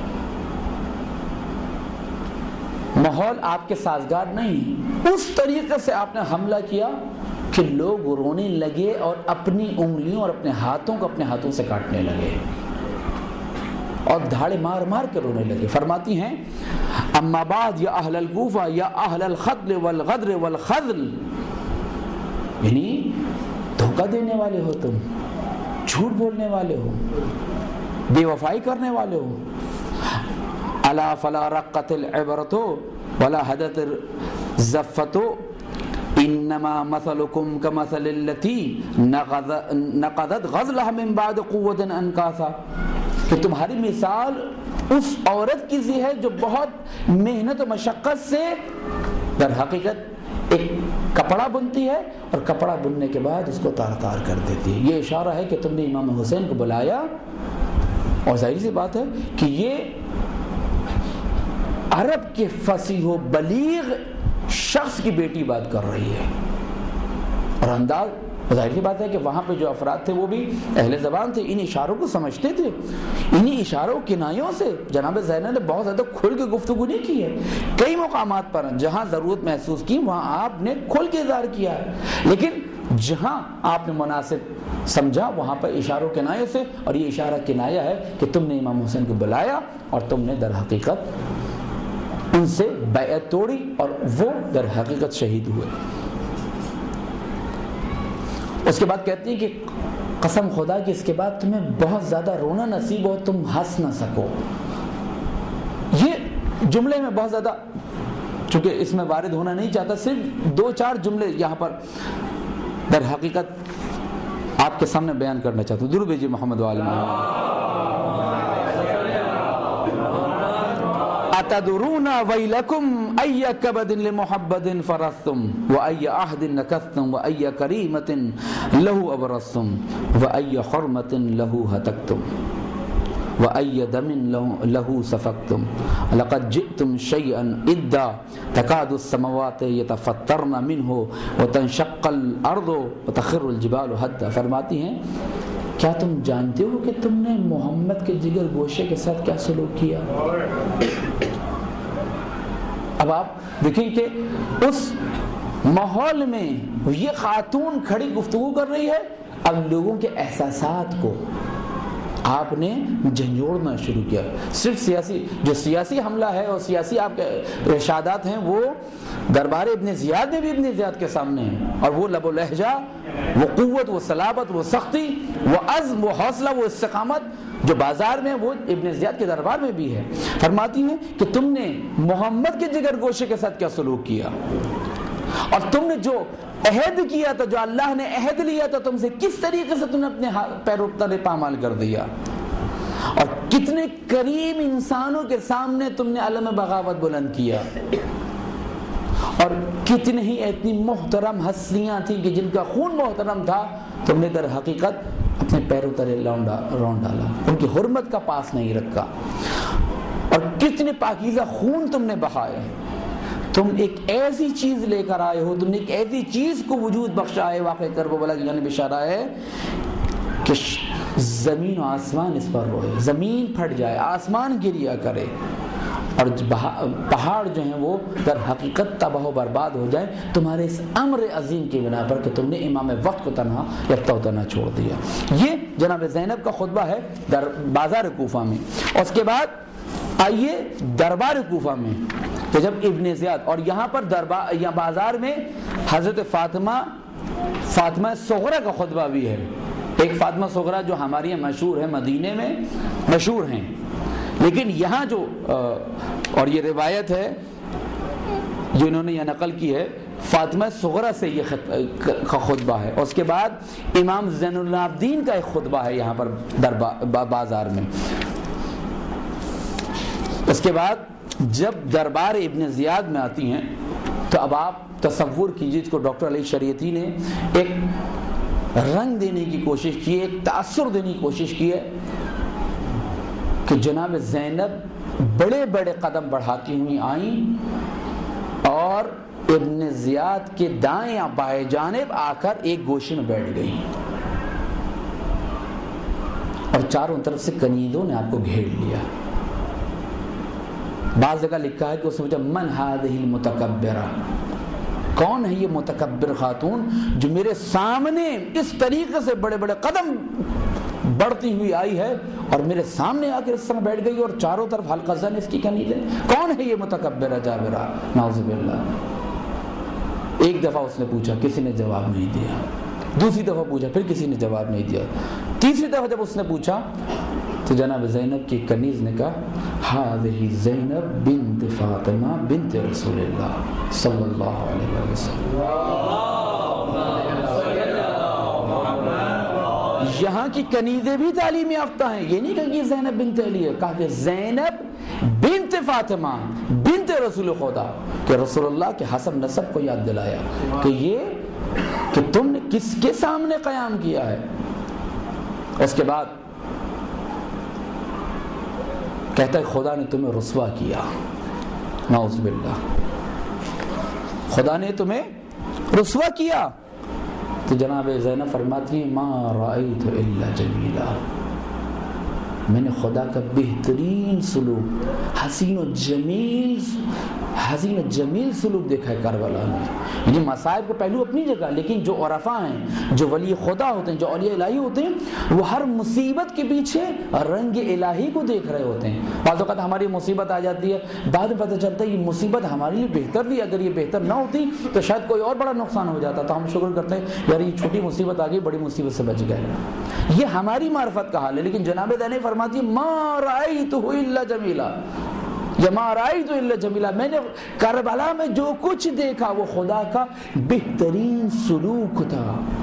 ماحول آپ کے سازگار نہیں، اس طریقے سے آپ نے حملہ کیا کہ لوگ رونے لگے اور اپنی انگلیوں اور اپنے ہاتھوں کو اپنے ہاتھوں سے کاٹنے لگے اور دھاڑے مار مار کے رونے لگے۔ فرماتی ہیں اما بعد یا اہل الکوفہ یا اہل الخذل والغدر والخذل، یعنی دھوکہ دینے والے ہو تم، جھوٹ بولنے والے ہو، بے وفائی کرنے والے ہو، الا فلا رقت العبرت ولا حدت الزفت انما مثلکم کمثل التی نقضت غزلها من بعد قوت انکاسا، کہ تمہاری مثال اس عورت کی سی ہے جو بہت محنت و مشقت سے در حقیقت ایک کپڑا بنتی ہے اور کپڑا بننے کے بعد اس کو تار تار کر دیتی ہے۔ یہ اشارہ ہے کہ تم نے امام حسین کو بلایا، اور ظاہر سی بات ہے کہ یہ عرب کے فصیح و بلیغ شخص کی بیٹی بات کر رہی ہے، اور انداز ظاہر سی بات ہے کہ وہاں پہ جو افراد تھے وہ بھی اہل زبان تھے، ان اشاروں کو سمجھتے تھے، انہی اشاروں کنایوں سے جناب زینب نے بہت زیادہ کھل کے گفتگو نہیں کی ہے، کئی مقامات پر جہاں ضرورت محسوس کی وہاں آپ نے کھل کے اظہار کیا ہے، لیکن جہاں آپ نے مناسب سمجھا وہاں پر اشاروں کنایوں سے، اور یہ اشارہ کنایا ہے کہ تم نے امام حسین کو بلایا اور تم نے در حقیقت ان سے بیعت توڑی اور وہ در حقیقت شہید ہوئے۔ اس کے بعد کہتی ہیں کہ قسم خدا کہ اس کے بعد تمہیں بہت زیادہ رونا نصیب ہو، تم ہنس نہ سکو۔ یہ جملے میں بہت زیادہ چونکہ اس میں وارد ہونا نہیں چاہتا، صرف دو چار جملے یہاں پر در حقیقت آپ کے سامنے بیان کرنا چاہتا ہوں۔ درود بھیجیے محمد و آل محمد۔ اتدرون ویلکم ای کبد لمحبد فرستم و ای عہد نکستم و ای کریمت له ابرستم و ای حرمت له ہتکتم و ای دم له سفکتم لقد جئتم شیئا ادا تکاد السماوات یتفطرن منه وتنشق الارض وتخر الجبال حدا۔ فرماتی ہیں کیا تم جانتے ہو کہ تم نے محمد کے جگر گوشے کے ساتھ کیا سلوک کیا؟ اب آپ دیکھیں کہ اس ماحول میں یہ خاتون کھڑی گفتگو کر رہی ہے، اب لوگوں کے احساسات کو آپ نے جھنجھوڑنا شروع کیا. صرف سیاسی جو سیاسی حملہ ہے اور سیاسی آپ کے ارشادات ہیں وہ دربار ابن زیاد میں بھی ابن زیاد کے سامنے ہیں, اور وہ لب و لہجہ, وہ قوت, وہ صلابت, وہ سختی, وہ عزم, وہ حوصلہ, وہ استقامت جو بازار میں وہ ابن زیاد کے دربار میں بھی ہے. فرماتی ہیں کہ تم نے محمد کے جگر گوشے کے ساتھ کیا سلوک کیا, اور تم نے جو عہد کیا تھا, جو اللہ نے عہد لیا تھا تم سے, کس طریقے سے تم نے اپنے پیروں تلے پامال کر دیا, اور کتنے کریم انسانوں کے سامنے تم نے علم بغاوت بلند کیا, اور کتنے ہی اتنی محترم ہستیاں تھیں کہ جن کا خون محترم تھا تم نے در حقیقت اپنے پیروں تلے رون ڈالا, ان کی حرمت کا پاس نہیں رکھا, اور کتنے پاکیزہ خون تم نے بہائے. تم ایک ایسی چیز لے کر آئے ہو, تم نے ایک ایسی چیز کو وجود بخشا ہے, واقع کربلا کی جانب اشارہ ہے کہ زمین و آسمان اس پر روئے, زمین پھٹ جائے, آسمان گریا کرے, اور پہاڑ جو ہیں وہ در حقیقت تباہ و برباد ہو جائیں تمہارے اس امر عظیم کی بنا پر کہ تم نے امام وقت کو تنہا یکتا و تنہا چھوڑ دیا. یہ جناب زینب کا خطبہ ہے در بازار کوفہ میں. اور اس کے بعد آئیے دربار کوفہ میں کہ جب ابن زیاد, اور یہاں پر دربار یا بازار میں حضرت فاطمہ فاطمہ صغرا کا خطبہ بھی ہے. ایک فاطمہ صغرا جو ہمارے یہاں مشہور ہے, مدینے میں مشہور ہیں, لیکن یہاں جو اور یہ روایت ہے جو انہوں نے یہ نقل کی ہے, فاطمہ صغرا سے یہ خطبہ ہے. اور اس کے بعد امام زین العابدین کا ایک خطبہ ہے یہاں پر دربار بازار میں. اس کے بعد جب دربار ابن زیاد میں آتی ہیں تو اب آپ تصور کیجیے, کو ڈاکٹر علی شریعتی نے ایک رنگ دینے کی کوشش کی ہے, ایک تاثر دینے کی کوشش کی ہے کہ جناب زینب بڑے بڑے قدم بڑھاتی ہوئی آئیں اور ابن زیاد کے دائیں یا بائیں جانب آ کر ایک گوشے میں بیٹھ گئی, اور چاروں طرف سے کنیدوں نے آپ کو گھیر لیا. بعض جگہ لکھا ہے کہ اس نے پوچھا من هذه المتکبرہ, کون ہے یہ متکبر خاتون جو میرے سامنے اس طریقے سے بڑے بڑے قدم بڑھتی ہوئی آئی ہے اور میرے سامنے آ کر اس طرح بیٹھ گئی, اور چاروں طرف حلقہ زن اس کی کنیدیں, کون ہے یہ متکبرہ جابرہ, نعوذ باللہ. ایک دفعہ اس نے پوچھا, کسی نے جواب نہیں دیا. دوسری دفعہ پوچھا, پھر کسی نے جواب نہیں دیا. تیسری دفعہ جب اس نے پوچھا تو جناب زینب کی کنیز نے کہا هذه زینب بنت فاطمہ بنت رسول اللہ صلی اللہ علیہ وسلم. یہاں کی کنیزیں بھی تعلیم یافتہ ہیں, یہ نہیں کہا کہ زینب بنت علی ہے, کہا کہ زینب بنت فاطمہ بنت رسول خدا, کہ رسول اللہ کے حسب نسب کو یاد دلایا کہ یہ کہ تم نے کس کے سامنے قیام کیا ہے. اس کے بعد کہتا ہے خدا نے تمہیں رسوا کیا, نعوذ باللہ, خدا نے تمہیں رسوا کیا. تو جناب زینب فرماتی ہیں ما رأیت الا جمیلا, میں نے خدا کا بہترین سلوک, حسین و جمیل حسین و جمیل سلوک دیکھا ہے کربلا میں. یعنی مصائب کا پہلو اپنی جگہ, لیکن جو عرفاء ہیں, جو ولی خدا ہوتے ہیں, جو اولیاء الہی ہوتے ہیں, وہ ہر مصیبت کے پیچھے رنگ الہی کو دیکھ رہے ہوتے ہیں. بعض اوقات ہماری مصیبت آ جاتی ہے, بعد میں پتہ چلتا ہے یہ مصیبت ہمارے لیے بہتر تھی, اگر یہ بہتر نہ ہوتی تو شاید کوئی اور بڑا نقصان ہو جاتا. تو ہم شکر کرتے ہیں یار یہ چھوٹی مصیبت آ گئی, بڑی مصیبت سے بچ گئے. یہ ہماری معرفت کا حال ہے. لیکن جناب دینی فرماتی ما رأیتہ الا جمیلا, یا ما رأیتہ الا جمیلا, میں نے کربلا میں جو کچھ دیکھا وہ خدا کا بہترین سلوک تھا,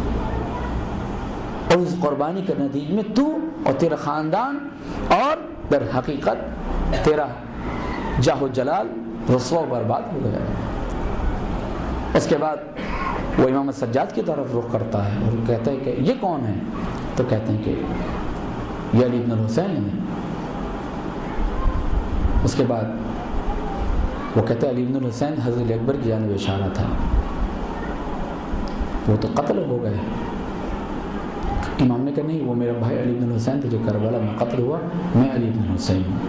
اور اس قربانی کے نتیجے میں تو اور تیرا خاندان اور در حقیقت تیرا جاہ و جلال رسوا و برباد ہو گیا. اس کے بعد وہ امام سجاد کی طرف رخ کرتا ہے اور کہتا ہے کہ یہ کون ہے, تو کہتے ہیں کہ یہ علی بن الحسین ہے. اس کے بعد وہ کہتا ہے علی بن الحسین حضرت اکبر کی جانب اشارہ تھا, وہ تو قتل ہو گئے. امام نے کہا نہیں, وہ میرا بھائی علی بن الحسین تھا جو کربلا میں قتل ہوا, میں علی بن الحسین ہوں.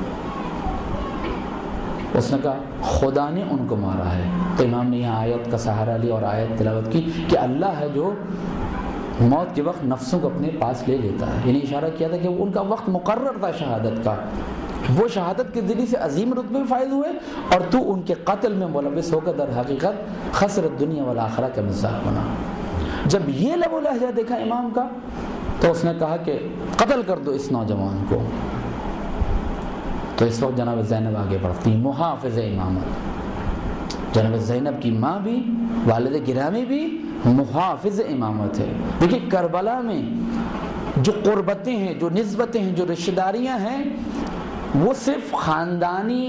اس نے کہا خدا نے ان کو مارا ہے. تو امام نے یہاں آیت کا سہارا لیا اور آیت تلاوت کی کہ اللہ ہے جو موت کے وقت نفسوں کو اپنے پاس لے لیتا ہے. یعنی اشارہ کیا تھا کہ ان کا وقت مقرر تھا شہادت کا، وہ شہادت کے ذریعے سے عظیم رتبے فائز ہوئے اور تو ان کے قتل میں ملوث ہو کر در حقیقت خسرت دنیا والآخرہ کا مزاح بنا. جب یہ لب و لہجہ دیکھا امام کا تو اس نے کہا کہ قتل کر دو اس نوجوان کو. تو اس وقت جناب زینب آگے بڑھتی ہیں، محافظ امامت. جناب زینب کی ماں بھی، والد گرامی بھی محافظ امامت ہے. دیکھیے کربلا میں جو قربتیں ہیں، جو نسبتیں ہیں، جو رشتہ داریاں ہیں، وہ صرف خاندانی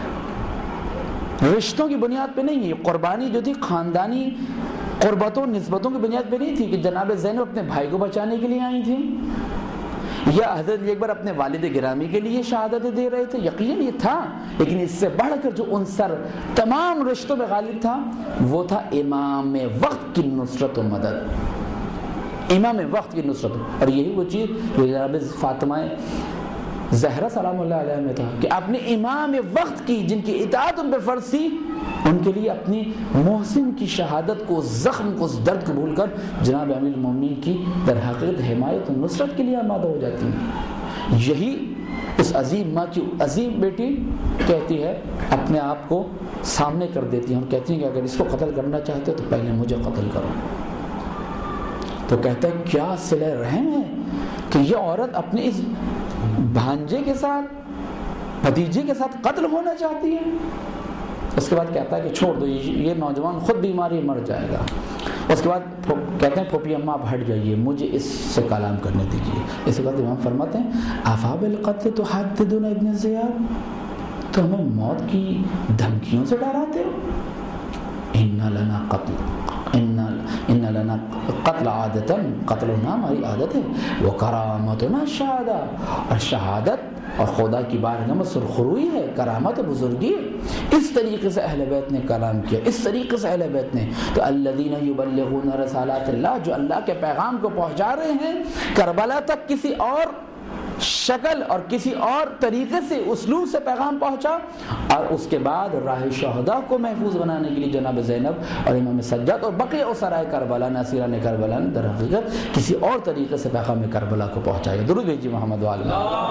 رشتوں کی بنیاد پہ نہیں ہے. قربانی جو تھی خاندانی قربتوں نسبتوں کی بنیاد پہ نہیں تھی کہ جناب زینب اپنے بھائی کو بچانے کے لیے آئی تھیں یا حضرت علی اکبر اپنے والد گرامی کے لیے شہادتیں دے رہے تھے. یقیناً یہ تھا، لیکن اس سے بڑھ کر جو عنصر تمام رشتوں میں غالب تھا وہ تھا امام وقت کی نصرت و مدد. امام وقت کی نصرت. اور یہی وہ چیز جو جناب فاطمہ زہرا سلام اللہ علیہ میں تھا کہ اپنے امام وقت کی، جن کی اطاعت ان پہ فرض تھی، ان کے لیے اپنی محسن کی شہادت کو، زخم کو، اس درد کو بھول کر جناب امیر المومنین کی در حقیقت حمایت و نصرت کے لیے آمادہ ہو جاتی ہیں. یہی اس عظیم ماں کی عظیم بیٹی کہتی ہے، اپنے آپ کو سامنے کر دیتی ہیں اور کہتی ہیں کہ اگر اس کو قتل کرنا چاہتے ہو تو پہلے مجھے قتل کرو. تو کہتا ہے کیا صلہ رحم ہے کہ یہ عورت اپنے اس بھانجے کے ساتھ، بھتیجے کے ساتھ قتل ہونا چاہتی ہے. اس کے بعد کہتا ہے کہ چھوڑ دو، یہ نوجوان خود بیماری مر جائے گا. اس کے بعد کہتے ہیں پھوپھی اماں آپ ہٹ جائیے، مجھے اس سے کلام کرنے دیجیے. اس کے بعد امام فرماتے ہیں افا بالقتل تحدثون ابن زیاد، تو ہمیں موت کی دھمکیوں سے ڈراتے ہو. ان لنا قتل ان لنا قتل عادتا، قتل ہونا ہماری عادت ہے. وہ کرامتنا شہادہ، اور شہادت اور خدا کی بارگاہ میں سرخروئی ہے، کرامت بزرگی ہے. اس طریقے سے اہل بیت نے کلام کیا، اس طریقے سے اہل بیت نے. تو الذین یبلغون رسالات اللہ، جو اللہ کے پیغام کو پہنچا رہے ہیں کربلا تک، کسی اور شکل اور کسی اور طریقے سے اسلوب سے پیغام پہنچا. اور اس کے بعد راہ شہداء کو محفوظ بنانے کے لیے جناب زینب اور امام سجاد اور بقیہ اسرائے کربلا، ناصران کربلا نے در حقیقت کسی اور طریقے سے پیغام کربلا کو پہنچایا. درود بھیجیے محمد وعلی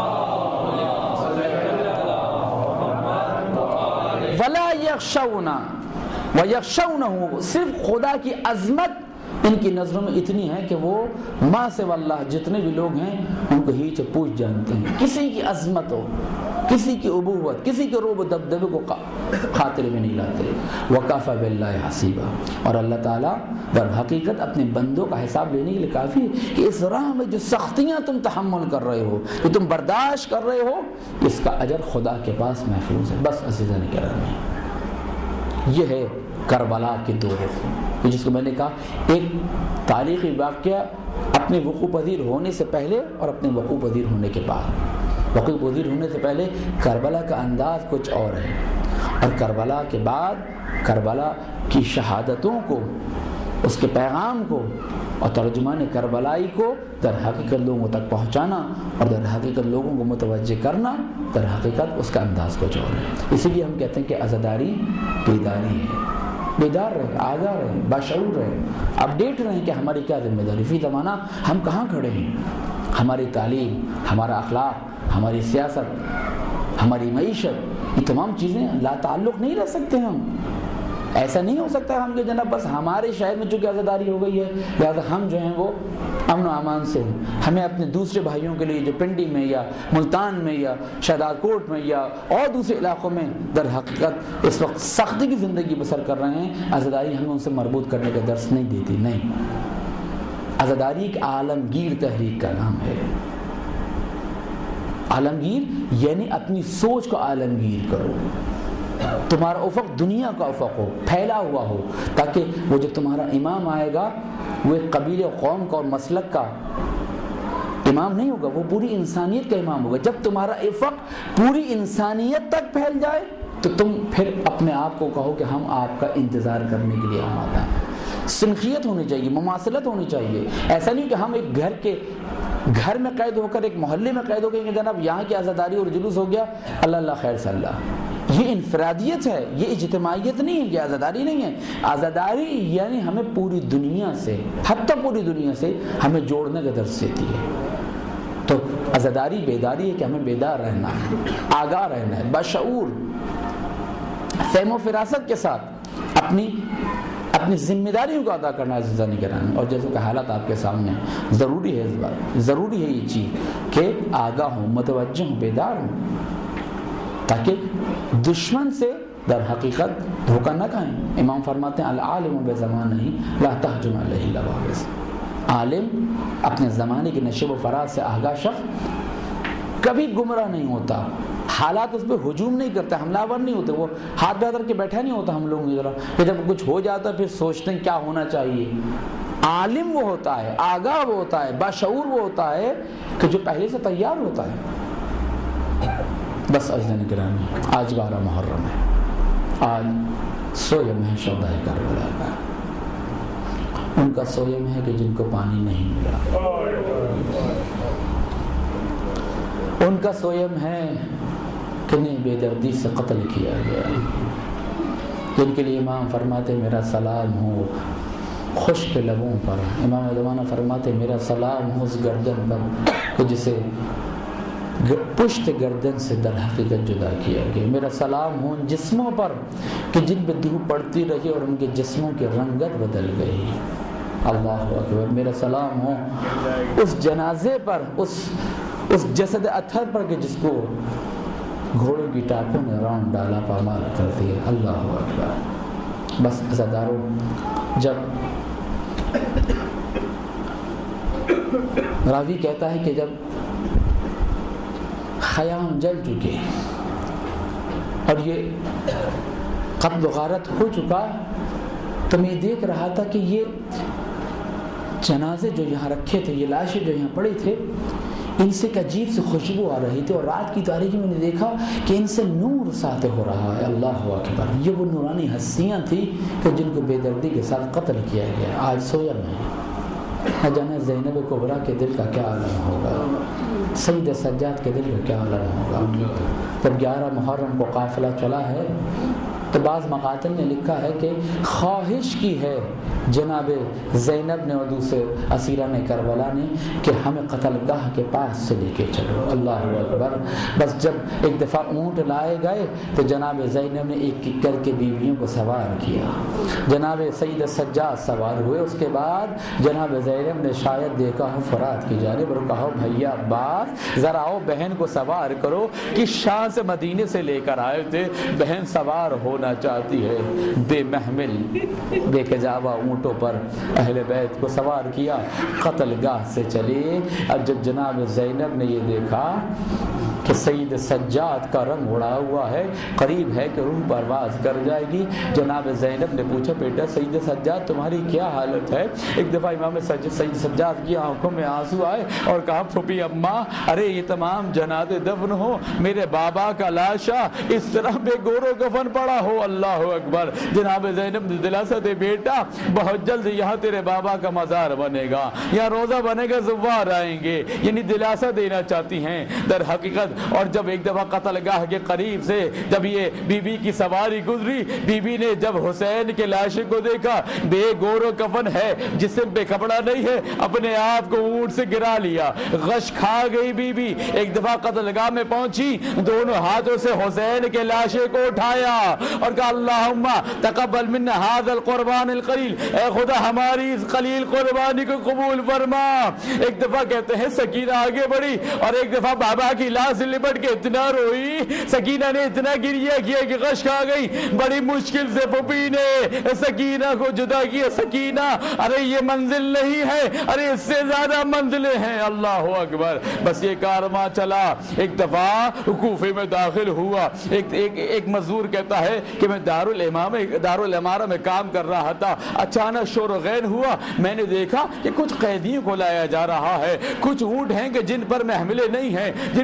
ولا یخشون ویخشونہ. صرف خدا کی عظمت ان کی نظروں میں اتنی ہے کہ وہ ماں سے واللہ جتنے بھی لوگ ہیں ان کو ہیچ پوچھ جانتے ہیں. کسی کی عظمت ہو، کسی کی ابوت، کسی کے روب و دبدبے کو خاطر میں نہیں لاتے. وکفی باللہ حسیبا. اور اللہ تعالیٰ در حقیقت اپنے بندوں کا حساب لینے کے لیے کافی ہے کہ اس راہ میں جو سختیاں تم تحمل کر رہے ہو، جو تم برداشت کر رہے ہو، اس کا اجر خدا کے پاس محفوظ ہے. بس عزیزان کرام، یہ ہے کربلا کے دو رخ، جس کو میں نے کہا ایک تاریخی واقعہ اپنے وقوع پذیر ہونے سے پہلے اور اپنے وقوع پذیر ہونے کے بعد. وقوع پذیر ہونے سے پہلے کربلا کا انداز کچھ اور ہے، اور کربلا کے بعد کربلا کی شہادتوں کو، اس کے پیغام کو اور ترجمان کربلائی کو در حقیقت لوگوں تک پہنچانا اور در حقیقت لوگوں کو متوجہ کرنا، در حقیقت اس کا انداز کچھ اور ہے. اسی لیے ہم کہتے ہیں کہ عزاداری بیداری ہے. بیدار رہے، آگاہ رہے، باشعور رہے، اپڈیٹ رہیں کہ ہماری کیا ذمہ داری، فی زمانہ ہم کہاں کھڑے ہیں. ہماری تعلیم، ہمارا اخلاق، ہماری سیاست، ہماری معیشت، یہ تمام چیزیں لا تعلق نہیں رہ سکتے. ہم ایسا نہیں ہو سکتا ہم کہ جناب بس ہمارے شہر میں چونکہ عزاداری ہو گئی ہے لہٰذا ہم جو ہیں وہ امن و امان سے ہیں. ہمیں اپنے دوسرے بھائیوں کے لیے جو پنڈی میں یا ملتان میں یا شہداد کوٹ میں یا اور دوسرے علاقوں میں در حقیقت اس وقت سختی کی زندگی بسر کر رہے ہیں، عزاداری ہمیں ان سے مربوط کرنے کا درس نہیں دیتی. نہیں، عزاداری ایک عالمگیر تحریک کا نام ہے. عالمگیر یعنی اپنی سوچ کو عالمگیر کرو، تمہارا افق دنیا کا افق ہو، پھیلا ہوا ہو، تاکہ وہ جو تمہارا امام آئے گا وہ ایک قبیلے قوم کا اور مسلک کا امام نہیں ہوگا، وہ پوری انسانیت کا امام ہوگا. جب تمہارا افق پوری انسانیت تک پھیل جائے تو تم پھر اپنے آپ کو کہو کہ ہم آپ کا انتظار کرنے کے لیے آمادہ ہیں. سنخیت ہونی چاہیے، مماثلت ہونی چاہیے. ایسا نہیں کہ ہم ایک گھر کے گھر میں قید ہو کر، ایک محلے میں قید ہو کر کہ جناب یہاں کی عزاداری اور جلوس ہو گیا، اللہ اللہ خیر صلی اللہ. یہ انفرادیت ہے، یہ اجتماعیت نہیں ہے، یہ آزاداری نہیں ہے۔ آزاداری یعنی ہمیں پوری دنیا سے، حتیٰ پوری دنیا سے ہمیں جوڑنے کا درس دیتی ہے۔ تو آزاداری بیداری ہے کہ ہمیں بیدار رہنا ہے، آگاہ رہنا ہے، بشعور فہم و فراست کے ساتھ اپنی اپنی ذمہ داریوں کو ادا کرنا ہے زندہ نگرانی۔ اور جیسے کہ حالات آپ کے سامنے ہیں، ضروری ہے اس بات ضروری ہے یہ چیز کہ آگاہ ہوں، متوجہ ہوں، بیدار ہوں، تاکہ دشمن سے در حقیقت دھوکہ نہ کھائیں۔ امام فرماتے ہیں العالم بزمانہ لا تہجم علیہ اللواغظ۔ عالم اپنے زمانے کے نشیب و فراز سے آگاہ شخص کبھی گمراہ نہیں ہوتا، حالات اس پہ ہجوم نہیں کرتے، حملہ ور نہیں ہوتے، وہ ہاتھ بہتر کے بیٹھا نہیں ہوتا ہم لوگوں کی طرح کہ جب کچھ ہو جاتا پھر سوچتے ہیں کیا ہونا چاہیے۔ عالم وہ ہوتا ہے، آگاہ وہ ہوتا ہے، باشعور وہ ہوتا ہے کہ جو پہلے سے تیار ہوتا ہے۔ بس عزیزان گرامی، آج بارہ محرم ہے، آج سویم ہے شہدائے کربلا کا۔ ان کا سویم ہے کہ جن کو پانی نہیں ملا، ان کا سویم ہے کہ نہیں بے دردی سے قتل کیا گیا، جن کے لیے امام فرماتے میرا سلام ہو خشک لبوں پر، امام زمانہ فرماتے میرا سلام ہو اس گردن پر کہ جسے پشت گردن سے در حقیقت جدا کیا گیا، میرا سلام ہو ان جسموں پر کہ جن پہ دھوپ پڑتی رہی اور ان کے جسموں کی رنگت بدل گئی، اللہ اکبر، میرا سلام ہو اس جنازے پر، اس اس جسد اطہر پر کہ جس کو گھوڑوں کی ٹاپوں نے راؤنڈ ڈالا پامال کر دیا، اللہ اکبر۔ بس عزاداروں، جب راوی کہتا ہے کہ جب خیام جل چکے اور یہ قتل و غارت ہو چکا تو میں دیکھ رہا تھا کہ یہ جنازے جو یہاں رکھے تھے، یہ لاشیں جو یہاں پڑی تھے، ان سے ایک عجیب سی خوشبو آ رہی تھی، اور رات کی تاریکی میں نے دیکھا کہ ان سے نور ساطع ہو رہا ہے، اللہ اکبر۔ یہ وہ نورانی ہستیاں تھیں کہ جن کو بے دردی کے ساتھ قتل کیا گیا، آج سویا میں۔ نہ جانے زینب کبریٰ کے دل کا کیا عالم ہوگا، سید سجاد کے دل کا کیا عالم ہوگا۔ جب گیارہ محرم کو قافلہ چلا ہے تو بعض مقاتل نے لکھا ہے کہ خواہش کی ہے جناب زینب نے اور دوسرے اسیران کربلا نے کہ ہمیں قتل گاہ کے پاس سے لے کے چلو، اللہ اکبر۔ بس جب ایک دفعہ اونٹ لائے گئے تو جناب زینب نے ایک ایک کر کے بیویوں کو سوار کیا، جناب سید سجاد سوار ہوئے، اس کے بعد جناب زینب نے شاید دیکھا ہو فرات کی جانب اور کہا بھیا عباس ذرا آؤ بہن کو سوار کرو، کہ شام سے مدینے سے لے کر آئے تھے، بہن سوار ہونا چاہتی ہے۔ بے محمل بے کجاوا اونٹوں پر اہل بیت کو سوار کیا، قتل گاہ سے چلے۔ اب جب جناب زینب نے یہ دیکھا کہ سید سجاد کا رنگ اڑا ہوا ہے، قریب ہے کہ روح پرواز کر جائے گی، جناب زینب نے پوچھا بیٹا سید سجاد تمہاری کیا حالت ہے؟ ایک دفعہ امام سید سجاد کی آنکھوں میں آنسو آئے اور کہا پھوپھی اماں ارے یہ تمام جنازے دفن ہو، میرے بابا کا لاشا اس طرح بے گور و کفن پڑا ہو، اللہ اکبر۔ جناب زینب نے دلاسا دے بیٹا بہت جلد یہاں تیرے بابا کا مزار بنے گا، یہاں روزہ بنے گا، زوار آئیں گے، یعنی دلاسا دینا چاہتی ہیں در حقیقت۔ اور جب ایک دفعہ قتل گاہ کے قریب سے جب یہ بی بی کی سواری گزری، بی بی نے جب حسین کے لاشے کو دیکھا، بے گور و کفن ہے، جسم پہ کپڑا نہیں ہے، اپنے آپ کو اونٹ سے گرا لیا، غش کھا گئی بی بی۔ ایک دفعہ قتل گاہ میں پہنچی، دونوں ہاتھوں سے حسین کے لاشے کو اٹھایا اور کہا اللہم تقبل منا ھذا القربان القلیل، اے خدا ہماری اس قلیل قربانی کو قبول فرما۔ ایک دفعہ کہتے ہیں سکینہ آگے بڑھی اور ایک دفعہ بابا کی لاش لپٹ کے اتنا روئی، سکینہ نے اتنا گریہ کیا کہ غش کھا گئی، بڑی مشکل سے پھوپھی نے سکینہ کو جدا کیا۔ سکینہ ارے یہ منزل نہیں ہے، ارے اس سے زیادہ منزلیں ہیں، اللہ اکبر۔ بس یہ کارواں چلا، ایک دفعہ کوفے میں داخل ہوا، ایک ایک ایک مزدور کہتا ہے کہ میں دارالامامہ دارالامارہ میں کام کر رہا تھا، اچانک شور و غین ہوا، میں نے دیکھا کہ کچھ قیدیوں کو لایا جا رہا ہے، کچھ اونٹ ہیں کہ جن پر محملیں نہیں ہیں، جن پر پردے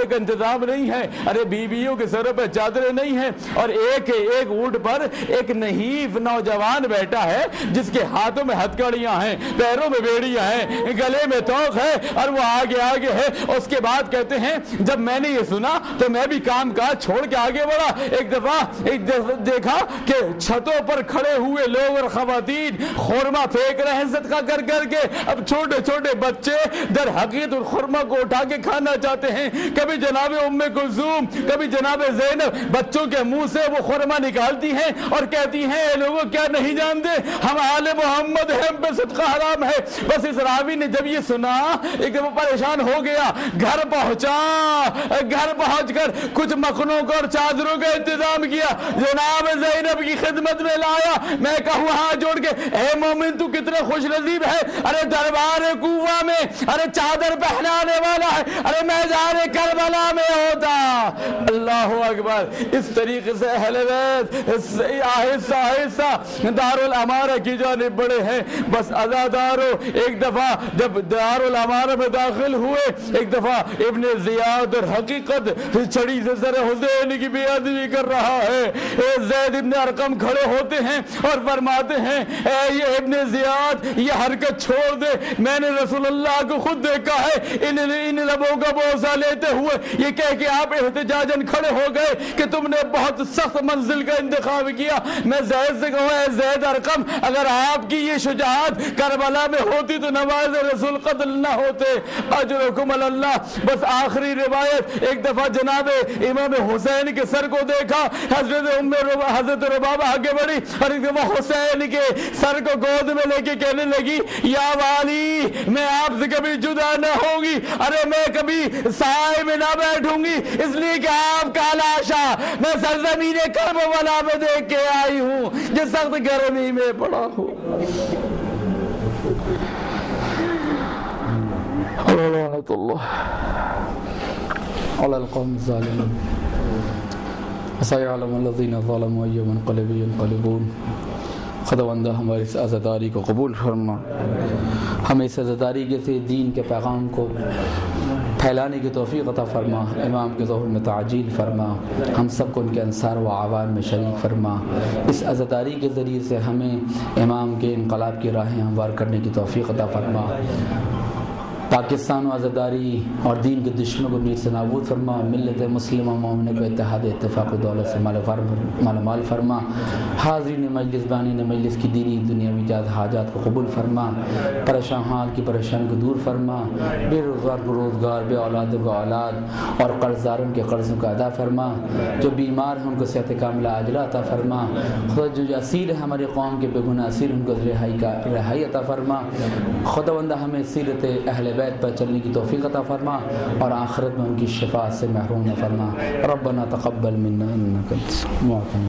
کا انتظام نہیں ہے، ارے بیویوں کے سروں پہ چادریں نہیں ہیں، اور ایک ایک اونٹ پر ایک نحیف نوجوان بیٹھا ہے جس کے ہاتھوں میں ہتھکڑیاں ہیں، پیروں میں بیڑیاں ہیں، گلے میں توق ہے، اور وہ آگے آگے ہے۔ اس کے بعد کہتے ہیں جب میں نے یہ سنا تو میں بھی کام کاج چھوڑ کے آگے بڑھا۔ ایک دفعہ ایک دفعہ دیکھا کہ چھتوں پر کھڑے ہوئے لوگ اور خواتین خورما پھینک رہے ہیں صدقہ کر کر کے۔ اب چھوٹے چھوٹے بچے در حقیقت اور خورما کو اٹھا کے کھانا چاہتے ہیں۔ کبھی جناب ام کلثوم، کبھی جناب زینب بچوں کے منہ سے وہ خورما نکالتی ہیں اور کہتی ہیں اے لوگوں کیا نہیں جانتے ہم آل محمد ہیں، ہم پہ صدقہ حرام ہے۔ بس اس راوی نے جب یہ سنا ایک دفعہ پریشان ہو گیا، گھر پہنچا، گھر پہنچ کر کچھ مکھنوں کو اور چادروں کا انتظام کیا، جناب زینب کی خدمت میں لایا۔ میں کہوں ہاتھ جوڑ کے اے مومن تو کتنا خوش نصیب ہے، ارے دربار کوفہ میں ارے چادر پہنانے والا ہے، ارے میدان کربلا میں ہوتا۔ اللہ اکبر۔ اس طریقے سے اہل بیت آہستہ آہستہ دارالامارہ کی جانب بڑے ہیں۔ بس عزادارو ایک دفعہ جب دارالامارہ میں داخل ہوئے، ایک دفعہ ابن زیاد اور حقیقت چھڑی سے سر حسین کی بے ادبی کر رہا ہے۔ اے زید ابن ارقم کھڑے ہوتے ہیں اور فرماتے ہیں اے یہ ابن زیاد یہ حرکت چھوڑ دے، میں نے رسول اللہ کو خود دیکھا ہے ان ان لبوں کا بوسہ لیتے ہوئے یہ کہہ کہ آپ احتجاجاً کھڑے ہو گئے کہ تم نے بہت سخت منزل کا انتخاب کیا۔ میں زید سے کہوں اے زید ارقم اگر آپ کی یہ شجاعت کربلا میں ہوتی تو نواز رسول قتل نہ ہوتے، اجرکم اللہ۔ بس آخری روایت ایک دفعہ جناب امام حسین کے سر کو دیکھا، حضرت ام حضرت ربابہ آگے بڑھی اور ایک دفعہ حسین کے سر کو گود میں لے کے کہنے لگی یا والی میں آپ سے کبھی جدا نہ ہوگی، ارے میں کبھی سائے میں نہ بیٹھوں گی، اس لیے کہ آپ کا لاشا میں سرزمین کربلا میں دیکھ کے آئی ہوں جس سخت گرمی میں پڑا ہوں۔ لعنت اللہ علی القوم الظالمین وسيعلم الذين ظلموا أي منقلب ينقلبون۔ خداوندہ ہماری اس عزاداری کو قبول فرما، ہمیں اس عزاداری کے سے دین کے پیغام کو پھیلانے کی توفیق عطا فرما، امام کے ظہور میں تعجیل فرما، ہم سب کو ان کے انصار و اعوان میں شریک فرما۔ اس عزاداری کے ذریعے سے ہمیں امام کے انقلاب کی راہیں ہموار کرنے کی توفیق عطا فرما، پاکستان و عزاداری اور دین کے دشمنوں کو نیز سے نابود فرما، ملت مسلمہ مومنہ کو اتحاد اتفاق و دولت سے مالا مال فرما، حاضرین مجلس بانین مجلس کی دینی دنیاوی جات حاجات کو قبول فرما، پریشان حال کی پریشانی کو دور فرما، بے روزگار کو روزگار، بے اولادوں کو اولاد اور قرض داروں کے قرضوں کا ادا فرما، جو بیمار ہیں ان کو صحت کاملہ عاجلہ عطا فرما، خدا جو اسیر ہے ہماری قوم کے بے گناہ اسیر ان کو رہائی کا رہائی عطا فرما، خداوندہ ہمیں سیرت اہل بیت پر چلنے کی توفیق عطا فرما اور آخرت میں ان کی شفاعت سے محروم نہ فرما۔ ربنا تقبل منا انک انت